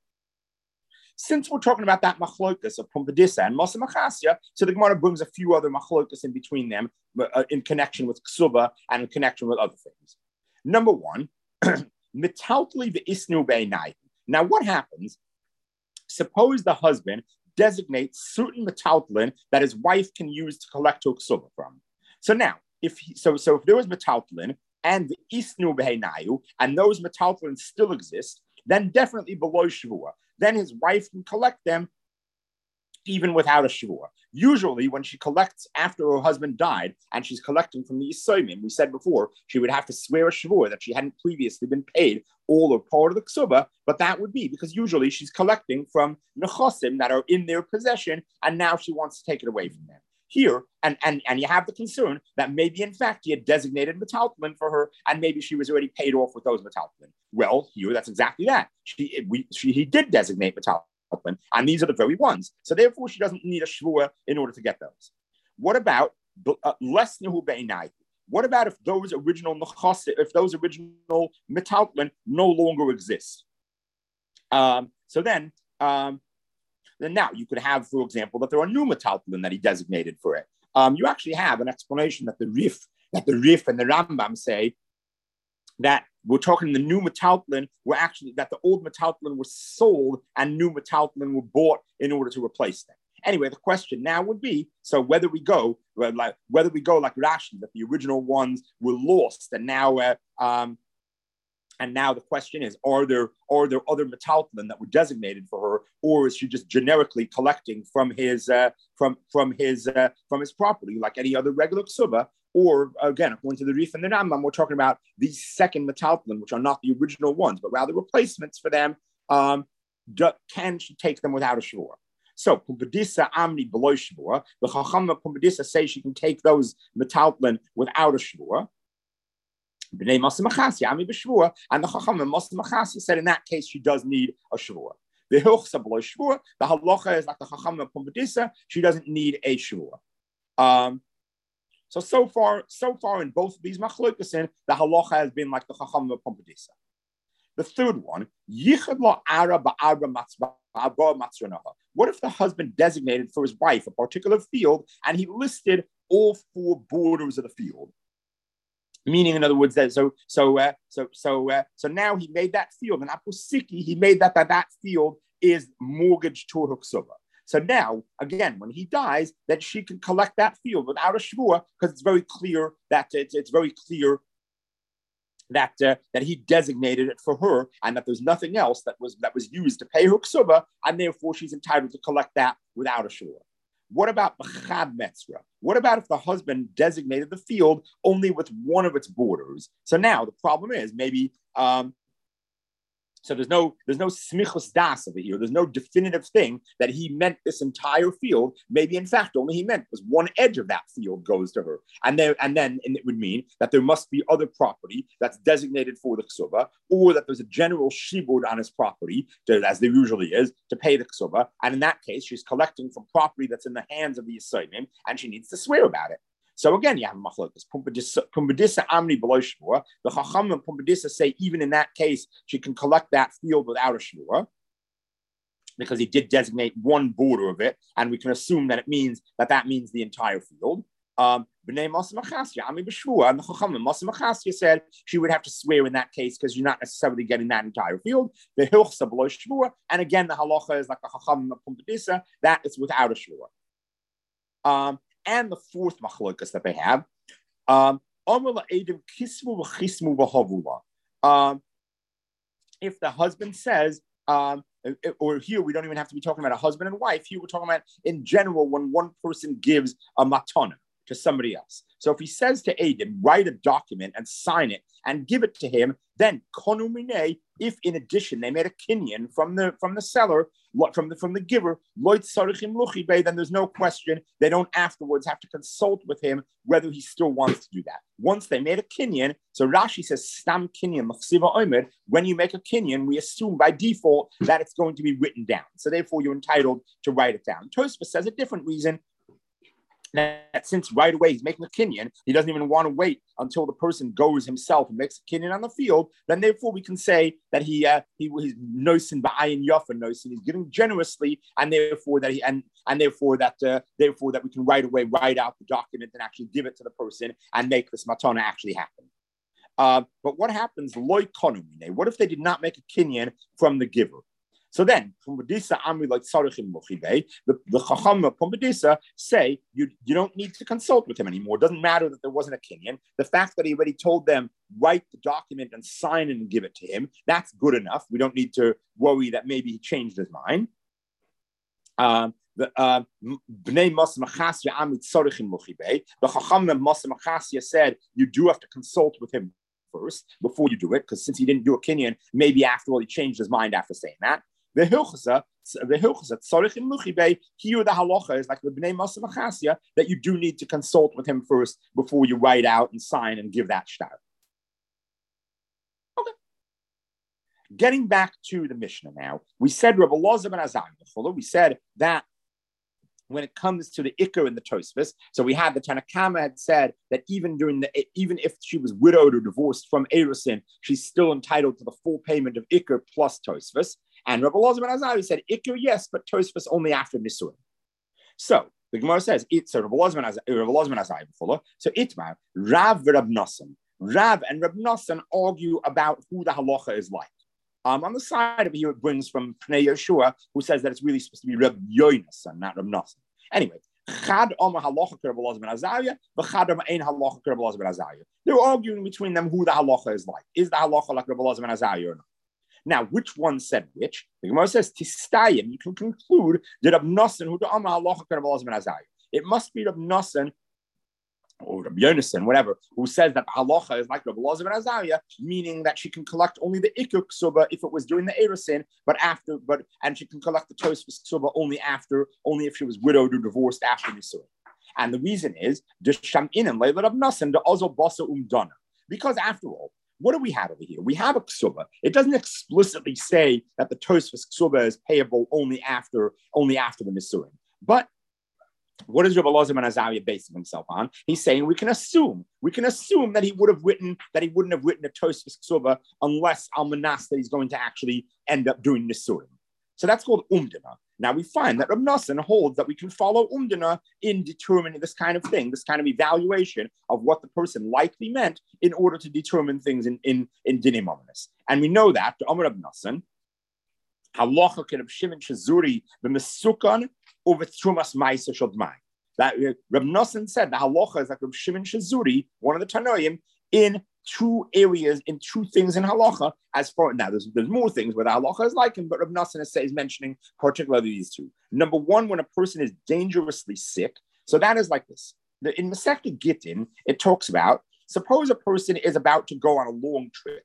Since we're talking about that machlokas of Pumbedisa and Masa Machasya, so the Gemara brings a few other machlokas in between them uh, in connection with Ksuba and in connection with other things. Number one, Mitaltli v'isnu be'inai. Now what happens? Suppose the husband designates certain metaltlin that his wife can use to collect her Ksuba from. So now, if he, so, so if there was metaltlin and the isnu be'inayu, and those metaltlin still exist, then definitely below Shavua. Then his wife can collect them even without a Shavua. Usually when she collects after her husband died and she's collecting from the Yisoimim, we said before, she would have to swear a Shavua that she hadn't previously been paid all or part of the Ksuba, but that would be because usually she's collecting from Nechosim that are in their possession and now she wants to take it away from them. Here, and, and, and you have the concern that maybe in fact he had designated metaltlin for her and maybe she was already paid off with those metaltlin. Well, here that's exactly that. She, we, she, he did designate metaltlin and these are the very ones. So therefore she doesn't need a shvua in order to get those. What about uh, less nehu be'inai? What about if those original nechos, if those original metaltlin no longer exist? Um, so then, um, Then now you could have, for example, that there are new metaltlin that he designated for it. Um, you actually have an explanation that the Rif, that the Rif and the Rambam say that we're talking the new metaltlin were actually that the old metaltlin was sold and new metaltlin were bought in order to replace them. Anyway, the question now would be: so whether we go like whether we go like Rashi that the original ones were lost and now. Uh, um, And now the question is, are there are there other metaltlin that were designated for her, or is she just generically collecting from his uh, from from his uh, from his property like any other regular ksuba? Or again, according to the Rif and the Rambam, we're talking about these second metaltlin, which are not the original ones, but rather replacements for them. Um, do, can she take them without a shvua? So Pumbedisa amni below shvua. The Chacham of Pumbedisa say she can take those metaltlin without a shvua. B'nei Masa Machasya, Ami b'Shvua, and the Chacham of Masa Machasya said in that case she does need a Shvua. The Hilchsa below Shvua, the halacha is like the Chacham of Pumbedisa, she doesn't need a Shvua. Um, so so far, so far in both of these machlokesin, the halacha has been like the Chacham of Pumbedisa. The third one, Yichad lo ara ba'arba matzranaha. What if the husband designated for his wife a particular field and he listed all four borders of the field? Meaning, in other words, that so so uh, so so uh, so now he made that field, and Apusiki, he made that that that field is mortgaged to her ksuba. So now, again, when he dies, that she can collect that field without a shvua, because it's very clear that it's, it's very clear that uh, that he designated it for her, and that there's nothing else that was that was used to pay her ksuba, and therefore she's entitled to collect that without a shvua. What about B'chad Metzra? What about if the husband designated the field only with one of its borders? So now the problem is maybe Um, So there's no there's no smichus das over here. There's no definitive thing that he meant this entire field. Maybe in fact only he meant was one edge of that field goes to her, and there and then and it would mean that there must be other property that's designated for the ksuba, or that there's a general shibud on his property, to, as there usually is, to pay the ksuba. And in that case, she's collecting from property that's in the hands of the Yisraelim, and she needs to swear about it. So again, you have machlokas. Pumbedisa amri below shvua. The chacham and pumbedisa say even in that case she can collect that field without a shvua, because he did designate one border of it, and we can assume that it means that that means the entire field. Um, B'nei Masa Machasya, Ami B'Shvua, and the Chacham Masa Machasya said she would have to swear in that case because you're not necessarily getting that entire field. The Hilchsa below Shvua, and again the halacha is like the Chacham Pumbedisa, that is without a shvua. Um, And the fourth machlokas that they have, um, um, if the husband says, um, or here we don't even have to be talking about a husband and wife. Here we're talking about in general when one person gives a matana to somebody else. So if he says to Adim, write a document and sign it and give it to him, then konumine, if in addition they made a kinyan from the from the seller, from the from the giver, then there's no question they don't afterwards have to consult with him whether he still wants to do that. Once they made a kinyan, so Rashi says stam kinyan machsiva omer. When you make a kinyan, we assume by default that it's going to be written down. So therefore, you're entitled to write it down. Tosfos says a different reason. That since right away he's making a kinyan, he doesn't even want to wait until the person goes himself and makes a kinyan on the field. Then therefore we can say that he uh, he he's nosin ba'ayin yafa nosin. He's giving generously, and therefore that he and and therefore that uh, therefore that we can right away write out the document and actually give it to the person and make this matana actually happen. Uh, but what happens loy konumine? What if they did not make a kinyan from the giver? So then, Pumbedisa Amri like Sarachim Mochive, the the Chacham of Pumbedisa say you, you don't need to consult with him anymore. It doesn't matter that there wasn't a kinyan. The fact that he already told them, write the document and sign it and give it to him, that's good enough. We don't need to worry that maybe he changed his mind. Um, the Bnei Mas Machasya Amri Sarachim Mochive, the Chacham of Mas Machasya said you do have to consult with him first before you do it, because since he didn't do a kinyan, maybe after all he changed his mind after saying that. The hilchasa, the hilchasa, tzarich in luchibei. Here the halacha is like the bnei masa machasya that you do need to consult with him first before you write out and sign and give that shtar. Okay. Getting back to the Mishnah now, we said Rabbi Elazar ben Azariah. We said that when it comes to the Iker and the Tosfos, so we had the Tanakama had said that even during the even if she was widowed or divorced from Erusin, she's still entitled to the full payment of Iker plus Tosfos. And Rabbi Elazar ben Azariah said Iker yes, but Tosfos only after Nisuin. So the Gemara says it. So Rabbi Elazar ben Azariah before. So Itmar Rav Rab Nosson, Rav and Rab Nosson argue about who the halacha is like. Um, on the side of here, it brings from Pnei Yeshua, who says that it's really supposed to be Reb Yonasan, not Reb Nosson. Anyway, Chad Omer halacha Reb Elazar ben Azariah, v'Chad Omer ein halacha Reb Elazar ben Azariah. They're arguing between them who the halacha is like. Is the halacha like Reb Elazar ben Azariah or not? Now, which one said which? The Gemara says Tistayim. You can conclude that Reb Nosson who the Omer halacha Reb Elazar ben Azariah. It must be Reb Nosson or Rabbi Yonasan, whatever, who says that halacha is like Rabbi Elazar ben Azariah, meaning that she can collect only the Iker Ksuba if it was during the Erusin, but after, but and she can collect the Tosfos Ksuba only after, only if she was widowed or divorced after Nisuin. And the reason is because after all, what do we have over here? We have a ksuba. It doesn't explicitly say that the Tosfos ksuba is payable only after, only after the Nisuin, but what is Rabbi Elazar ben Azariah basing himself on? He's saying we can assume, we can assume that he would have written, that he wouldn't have written a Tosfos Ksuba unless Almanas that he's going to actually end up doing Nisurim. So that's called Umdana. Now we find that Reb Nosson holds that we can follow Umdana in determining this kind of thing, this kind of evaluation of what the person likely meant in order to determine things in, in, in Dinim Ominous. And we know that, the Omer Reb Nosson, Halacha Reb Shimon Shazuri b'Mesukan over Trumas Ma'aser Shel Dmai. That uh, Reb Nosson said the halacha is like Reb Shimon Shazuri, one of the Tanoim, in two areas, in two things in halacha. As far now, there's there's more things where the halacha is like him, but Reb Nosson is, is mentioning particularly these two. Number one, when a person is dangerously sick, so that is like this. The, in Masechta Gittin, it talks about suppose a person is about to go on a long trip.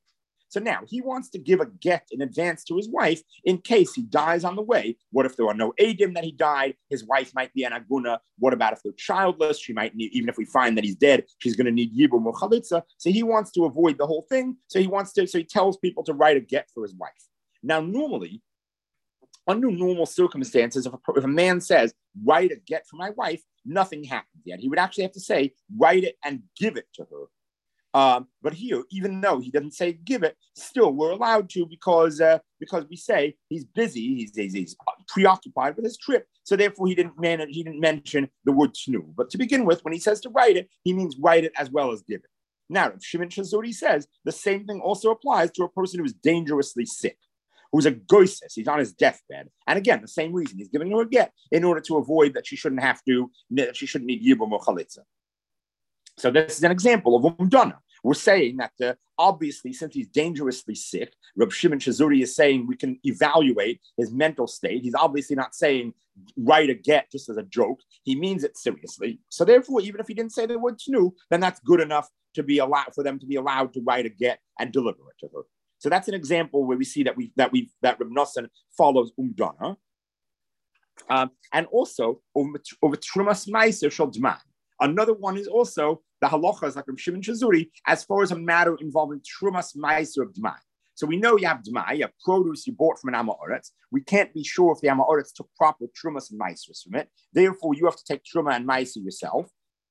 So now he wants to give a get in advance to his wife in case he dies on the way. What if there are no edim that he died? His wife might be an aguna. What about if they're childless? She might need, even if we find that he's dead, she's going to need yibum or chalitza. So he wants to avoid the whole thing. So he wants to, so he tells people to write a get for his wife. Now, normally, under normal circumstances, if a, if a man says, write a get for my wife, nothing happens yet. He would actually have to say, write it and give it to her. Um, but here, even though he doesn't say give it, still we're allowed to because uh, because we say he's busy, he's, he's, he's preoccupied with his trip, so therefore he didn't man he didn't mention the word tnu. But to begin with, when he says to write it, he means write it as well as give it. Now, Shimon Shazuri says the same thing also applies to a person who is dangerously sick, who's a goises, he's on his deathbed, and again the same reason he's giving her a get in order to avoid that she shouldn't have to that she shouldn't need yibum or chalitza. So this is an example of umdana. We're saying that uh, obviously, since he's dangerously sick, Reb Shimon Shazuri is saying we can evaluate his mental state. He's obviously not saying write a get just as a joke. He means it seriously. So therefore, even if he didn't say the word tnu, then that's good enough to be allowed for them to be allowed to write a get and deliver it to her. So that's an example where we see that we that we that Reb Nosson follows umdana, um, and also over over trumas meiser shel dman. Another one is also the halachas like Reb Shimon Shazuri as far as a matter involving trumas meiser of dmai. So we know you have dmai, you have produce you bought from an amaretz. We can't be sure if the amaretz took proper trumas and meisers from it. Therefore, you have to take truma and meiser yourself.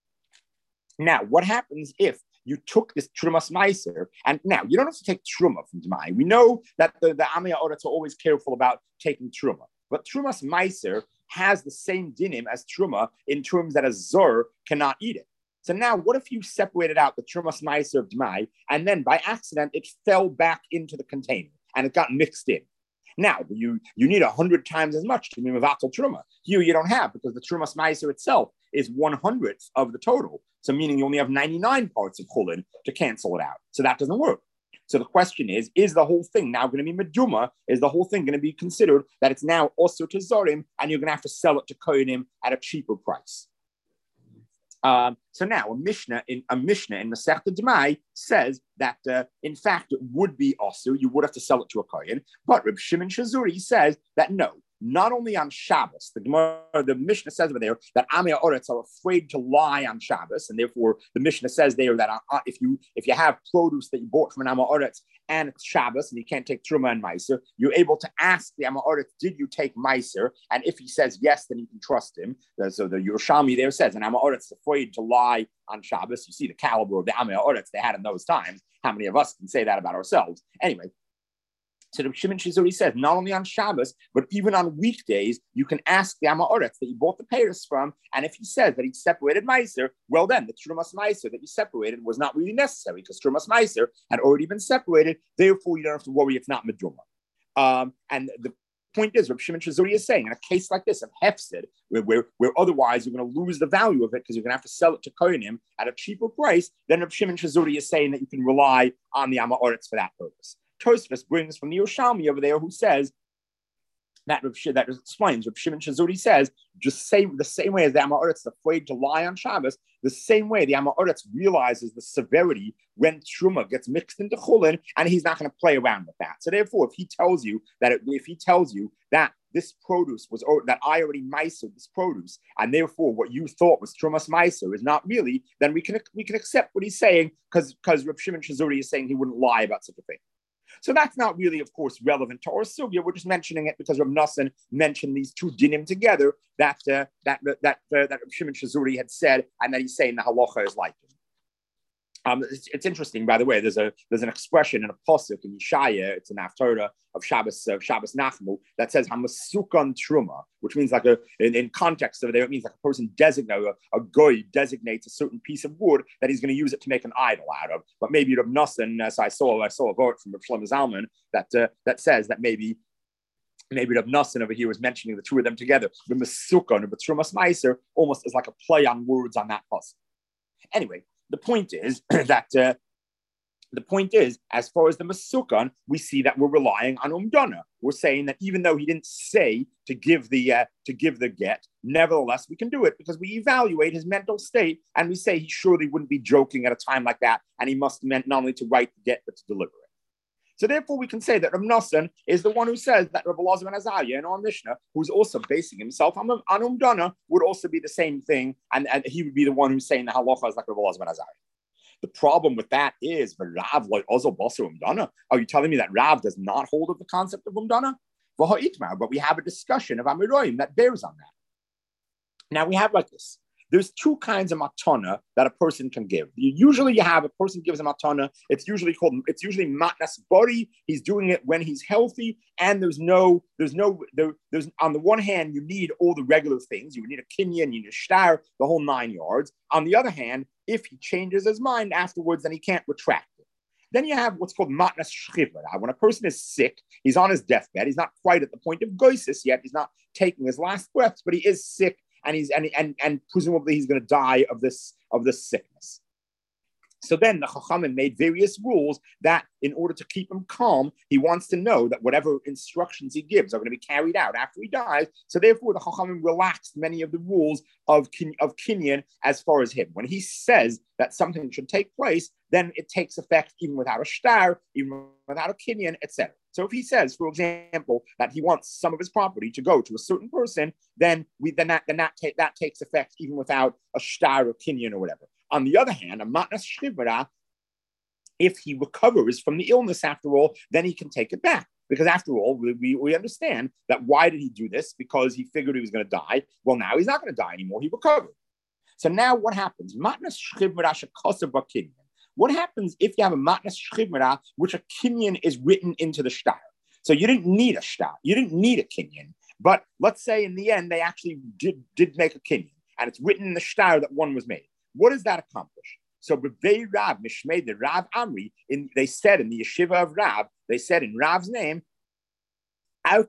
Now, what happens if you took this trumas meiser, and now you don't have to take truma from dmai. We know that the, the amei ha'aretz are always careful about taking truma, but trumas meiser has the same dinim as truma in terms that a zor cannot eat it. So now, what if you separated out the trumas meiser of dmai, and then by accident it fell back into the container and it got mixed in? Now you you need a hundred times as much to be mevatel truma. Here you don't have, because the trumas meiser itself is one hundredth of the total. So meaning you only have ninety-nine parts of chulin to cancel it out. So that doesn't work. So the question is, is the whole thing now going to be meduma? Is the whole thing going to be considered that it's now also to zorim, and you're going to have to sell it to kohenim at a cheaper price? Um, so now a Mishnah in a Mishnah in Masechta Dmai says that uh, in fact it would be also, you would have to sell it to a kohen, but Reb Shimon Shazuri says that no. Not only on Shabbos, the Gemara, the Mishnah says over there that Amei ha'aretz are afraid to lie on Shabbos, and therefore the Mishnah says there that uh, if you if you have produce that you bought from an Amei ha'aretz and it's Shabbos and you can't take truma and meiser, you're able to ask the Amei ha'aretz, did you take meiser? And if he says yes, then you can trust him. So the Yerushalmi there says an Amei ha'aretz is afraid to lie on Shabbos. You see the caliber of the Amei ha'aretz they had in those times. How many of us can say that about ourselves? Anyway. So the Shimon Shizuri says, not only on Shabbos, but even on weekdays, you can ask the Amei ha'aretz that you bought the payros from, and if he says that he separated Meiser, well then, the Trumas Meiser that you separated was not really necessary, because Trumas Meiser had already been separated, therefore you don't have to worry, it's not Meduma. Um, and the point is, Reb Shimon Shizuri is saying, in a case like this, of Hefsid, where, where, where otherwise you're going to lose the value of it, because you're going to have to sell it to Kohanim at a cheaper price, then Reb Shimon Shizuri is saying that you can rely on the Amei ha'aretz for that purpose. Tosfos brings from the Yerushalmi over there, who says that that explains. Reb Shimon Shazuri says just say the same way as the Amei ha'aretz is afraid to lie on Shabbos, the same way the Amei ha'aretz realizes the severity when truma gets mixed into chulin, and he's not going to play around with that. So therefore, if he tells you that it, if he tells you that this produce was that I already meisered this produce, and therefore what you thought was trumas meiser is not really, then we can we can accept what he's saying, because because Reb Shimon Shazuri is saying he wouldn't lie about such a thing. So that's not really, of course, relevant to our sugya. We're just mentioning it because Reb Nosson mentioned these two dinim together that uh, that that that, uh, that Reb Shimon Shazuri had said, and that he's saying the halacha is like it. Um, it's, it's interesting, by the way. There's a there's an expression in a pasuk in Yeshaya. It's an haftarah of Shabbos of Shabbos Nachmu that says Hamasukan Truma, which means like a in, in context over there, it means like a person designate a, a goy designates a certain piece of wood that he's going to use it to make an idol out of. But maybe Reb Nosson, as I saw, I saw a vote from Reb Shlomo Zalman that uh, that says that maybe. Maybe Reb Nosson over here was mentioning the two of them together. The Masukon and the Trumas Meiser almost as like a play on words on that pasuk. Anyway. The point is that uh, the point is, as far as the Masukon, we see that we're relying on Umdana. We're saying that even though he didn't say to give the uh, to give the get, nevertheless we can do it because we evaluate his mental state and we say he surely wouldn't be joking at a time like that, and he must have meant not only to write the get but to deliver it. So therefore, we can say that Rav Nosson is the one who says that Rabbi Elazar ben Azariah in our Mishnah, who's also basing himself on Anum Dana, would also be the same thing, and, and he would be the one who's saying the halacha is like Rabbi Elazar ben Azariah. The problem with that is, Rav like Ozel Basar Umdana. Are you telling me that Rav does not hold of the concept of Umdana? But we have a discussion of Amiroim that bears on that. Now we have like this. There's two kinds of matana that a person can give. You, usually you have a person gives a matana. It's usually called, it's usually matnas bari. He's doing it when he's healthy. And there's no, there's no, there, there's on the one hand, you need all the regular things. You need a kinyan, you need a shtar, the whole nine yards. On the other hand, if he changes his mind afterwards, then he can't retract it. Then you have what's called matnas shchivra. When a person is sick, he's on his deathbed. He's not quite at the point of goisis yet. He's not taking his last breaths, but he is sick. And he's and and and presumably he's going to die of this of this sickness. So then the Chachamim made various rules that in order to keep him calm, he wants to know that whatever instructions he gives are going to be carried out after he dies. So therefore, the Chachamim relaxed many of the rules of of Kinyan as far as him. When he says that something should take place, then it takes effect even without a shtar, even without a Kinyan, et cetera. So if he says, for example, that he wants some of his property to go to a certain person, then we then that then that, ta- that takes effect even without a shtar or Kinyan or whatever. On the other hand, a matnas shchivra, if he recovers from the illness after all, then he can take it back. Because after all, we, we understand that why did he do this? Because he figured he was going to die. Well, now he's not going to die anymore. He recovered. So now what happens? Matnas shchivra shekoseh b'kinyan. What happens if you have a matnas shchivra, which a kinyan is written into the shtar? So you didn't need a shtar. You didn't need a kinyan. But let's say in the end, they actually did, did make a kinyan. And it's written in the shtar that one was made. What does that accomplish? So B'vei Rav, Mishmei, the Rav Amri, in, they said in the yeshiva of Rav, they said in Rav's name, in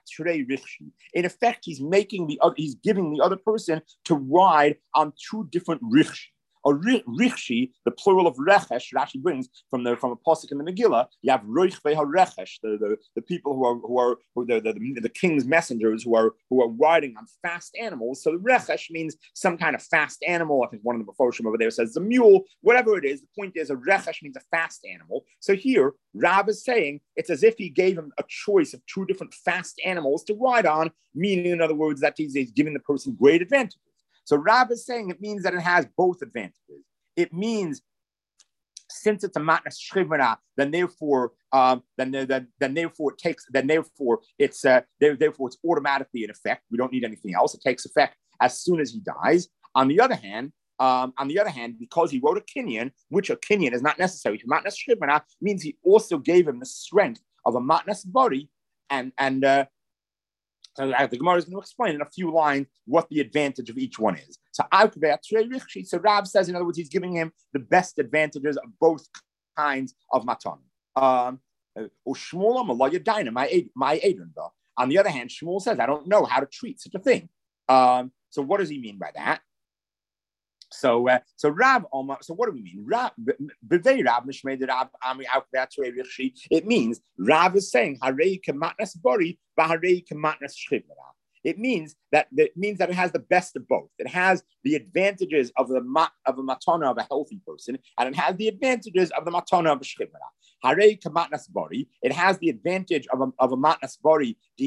effect, he's making the other, he's giving the other person to ride on two different richshi. A richshi, the plural of rechesh, Rashi brings from the from a pasuk in the Megillah. You have roich ve'harechesh, the, the the people who are who are who the, the the king's messengers who are who are riding on fast animals. So the rechesh means some kind of fast animal. I think one of the Mefoshim over there says the mule, whatever it is. The point is a rechesh means a fast animal. So here Rav is saying it's as if he gave him a choice of two different fast animals to ride on, meaning in other words that he's, he's giving the person great advantages. So Rav is saying it means that it has both advantages. It means since it's a matnas shchivra, then therefore, um, then, then then therefore it takes, then therefore it's uh, therefore it's automatically in effect. We don't need anything else. It takes effect as soon as he dies. On the other hand, um, on the other hand, because he wrote a kinyan, which a kinyan is not necessary to matnas shchivra, means he also gave him the strength of a matnas bari, and and. Uh, So the Gemara is going to explain in a few lines what the advantage of each one is. So, so Rav says, in other words, he's giving him the best advantages of both kinds of matan. Um, on the other hand, Shmuel says, I don't know how to treat such a thing. Um, so what does he mean by that? So, uh, so Rav, so what do we mean? Rav, Rav, Rav, it means Rav is saying, it means that it means that it has the best of both. It has the advantages of the of a matana of a healthy person, and it has the advantages of the matana of a shchivra. It has the advantage of a, of a matnas bari.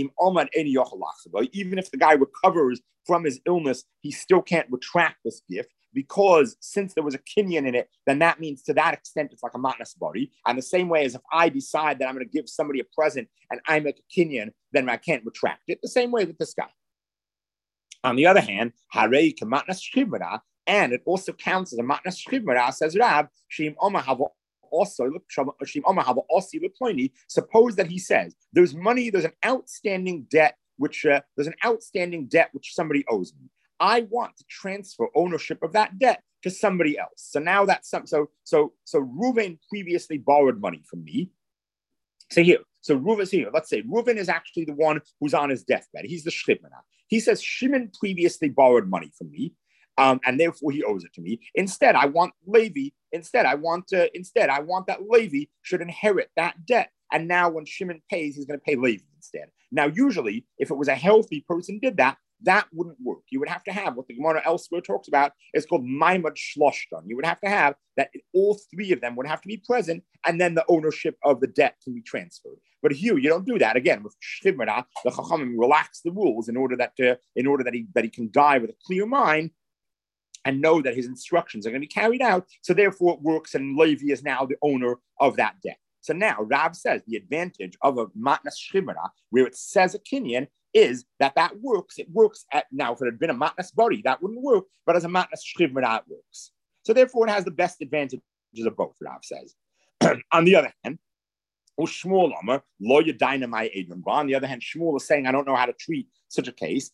Even if the guy recovers from his illness, he still can't retract this gift. Because since there was a kinyan in it, then that means to that extent it's like a matnas bari. And the same way as if I decide that I'm going to give somebody a present and I make a kinyan, then I can't retract it. The same way with this guy. On the other hand, harei matnas shchivra, and it also counts as a matnas shchivra, says Rav, shim omah hava also shim omah hava osi leploini. Suppose that he says there's money, there's an outstanding debt which uh, there's an outstanding debt which somebody owes me. I want to transfer ownership of that debt to somebody else. So now that's some, so, so, so Reuven previously borrowed money from me. So here, so Reuven's here. Let's say Reuven is actually the one who's on his deathbed. He's the Shchivra. He says Shimon previously borrowed money from me, um, and therefore he owes it to me. Instead, I want Levi. Instead, I want to, instead, I want that Levi should inherit that debt. And now when Shimon pays, he's going to pay Levi instead. Now, usually, if it was a healthy person did that, that wouldn't work. You would have to have what the Gemara elsewhere talks about. It's called Maimad Shloshton. You would have to have that all three of them would have to be present, and then the ownership of the debt can be transferred. But here you don't do that. Again, with Shchibra, the Chachamim relax the rules in order that uh, in order that he that he can die with a clear mind and know that his instructions are going to be carried out. So therefore it works, and Levi is now the owner of that debt. So now Rav says the advantage of a matnas shchibra, where it says a kinyan, is that that works. It works at, now if it had been a matnas bari, that wouldn't work, but as a matnas shchibra, it works. So therefore it has the best advantages of both, Rav says. On the other hand, Shmuel Omer, lo yadayna Adrian. On the other hand, Shmuel is saying, I don't know how to treat such a case.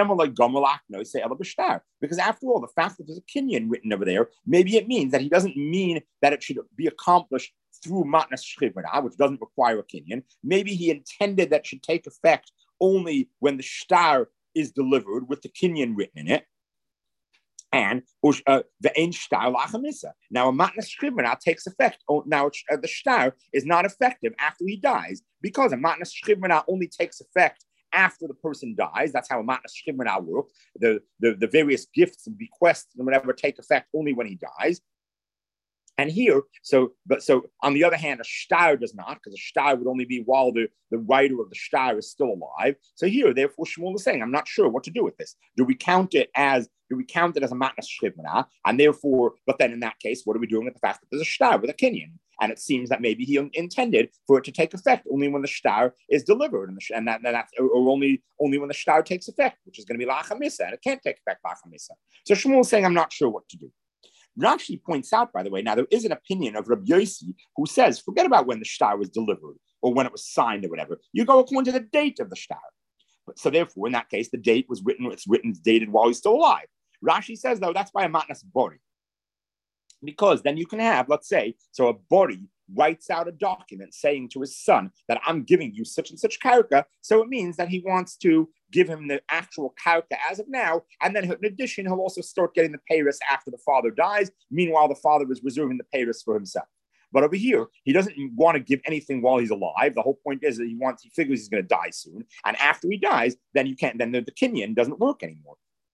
Because after all, the fact that there's a kinyan written over there, maybe it means that he doesn't mean that it should be accomplished through matnas shchibra, which doesn't require a kinyan. Maybe he intended that should take effect only when the shtar is delivered with the kinyan written in it. And uh, the ein shtar lachamisa. Now a matnas shchibra takes effect. Oh, now uh, the shtar is not effective after he dies, because a matnas shchibra only takes effect after the person dies. That's how a matnas shchibra works. The, the the various gifts and bequests and whatever take effect only when he dies. And here, so but so on the other hand, a shtar does not, because a shtar would only be while the, the writer of the shtar is still alive. So here, therefore, Shmuel is saying, I'm not sure what to do with this. Do we count it as do we count it as a matnas shchibra? And therefore, but then in that case, what are we doing with the fact that there's a shtar with a kinyan? And it seems that maybe he intended for it to take effect only when the shtar is delivered, and, the, and that, that's or only only when the shtar takes effect, which is going to be lachamisa, and it can't take effect lachamisa. So Shmuel is saying, I'm not sure what to do. Rashi points out, by the way, now there is an opinion of Rabbi Yossi who says, forget about when the shtar was delivered or when it was signed or whatever. You go according to the date of the shtar. So therefore, in that case, the date was written, it's written, it's dated while he's still alive. Rashi says, though, that's by a matnas bori. Because then you can have, let's say, so a bori writes out a document saying to his son that I'm giving you such and such karka. So it means that he wants to give him the actual karka as of now. And then in addition, he'll also start getting the payros after the father dies. Meanwhile, the father is reserving the payros for himself. But over here, he doesn't want to give anything while he's alive. The whole point is that he wants, he figures he's going to die soon. And after he dies, then you can't, then the, the kinyan doesn't work anymore.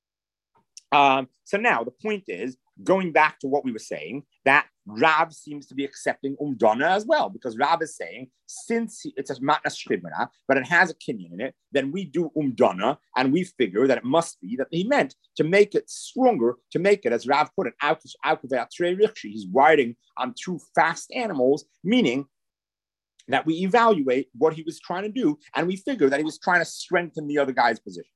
Um, so now the point is, going back to what we were saying, that Rav seems to be accepting umdana as well, because Rav is saying, since he, it's a matnas shchibra, but it has a kinyan in it, then we do umdana, and we figure that it must be that he meant to make it stronger, to make it, as Rav put it, he's riding on two fast animals, meaning that we evaluate what he was trying to do, and we figure that he was trying to strengthen the other guy's position.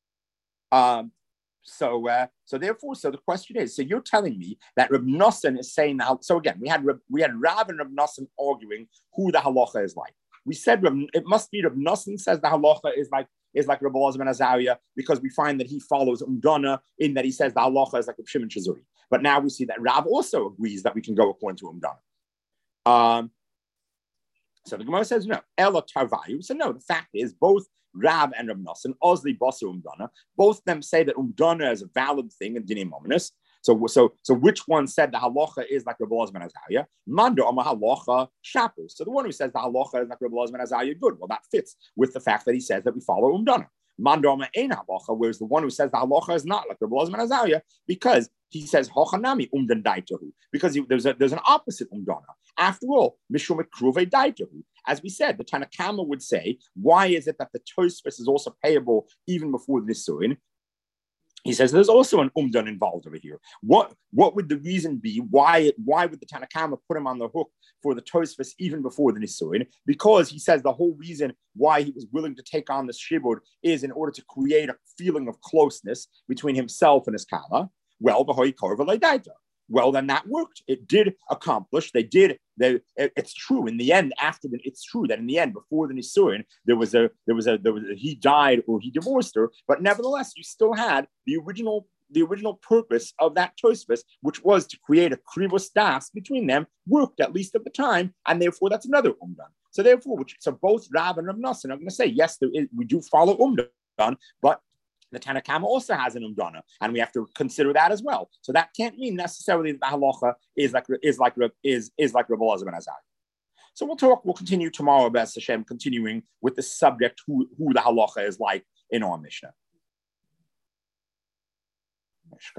Um, So, uh, so therefore, so the question is: so you're telling me that Reb Nosson is saying now? So again, we had we had Rav and Reb Nosson arguing who the halacha is like. We said it must be Reb Nosson says the halacha is like is like Reb Elazar ben Azariah, because we find that he follows umdana in that he says the halacha is like Reb Shimon Shazuri. But now we see that Rav also agrees that we can go according to umdana. Um, so the Gemara says no. Ela tarvayu. So no, the fact is both Rav and Reb Nosson, Ozli Basu Umdana, both of them say that Umdana is a valid thing in Dinim Ominous. So, so, so which one said the halacha is like Reb Elazar ben Azariah? Mando Amar halacha shapu. So the one who says the halacha is like Reb Elazar ben Azariah, good. Well, that fits with the fact that he says that we follow Umdana. Mando Amar ein halacha, whereas the one who says the halacha is not like Reb Elazar ben Azariah, because he says hochanami umdan daitahu, because he, there's a there's an opposite umdana. After all, mishum ekruve daitahu. As we said, the Tanakama would say, why is it that the Tosfos is also payable even before the Nisuin? He says there's also an umdan involved over here. What what would the reason be? Why why would the Tanakama put him on the hook for the Tosfos even before the Nisuin? Because he says the whole reason why he was willing to take on this shibud is in order to create a feeling of closeness between himself and his kala. Well, v'hoi korva leidaita. Well, then that worked. It did accomplish. They did. They, it, it's true. In the end, after the, it's true that in the end, before the Nisuin, there was a, there was a, there was a, he died or he divorced her. But nevertheless, you still had the original, the original purpose of that Tosfos, which was to create a krivus das between them, worked at least at the time, and therefore that's another umdan. So therefore, which, so both Rav and Rav Nosson are going to say yes, there is, we do follow umdan, but the Tanakama also has an umdana, and we have to consider that as well. So that can't mean necessarily that the halacha is like is like is is like Reb Elazar ben Azariah. So we'll talk. We'll continue tomorrow, B'ez Hashem, continuing with the subject who who the halacha is like in our Mishnah.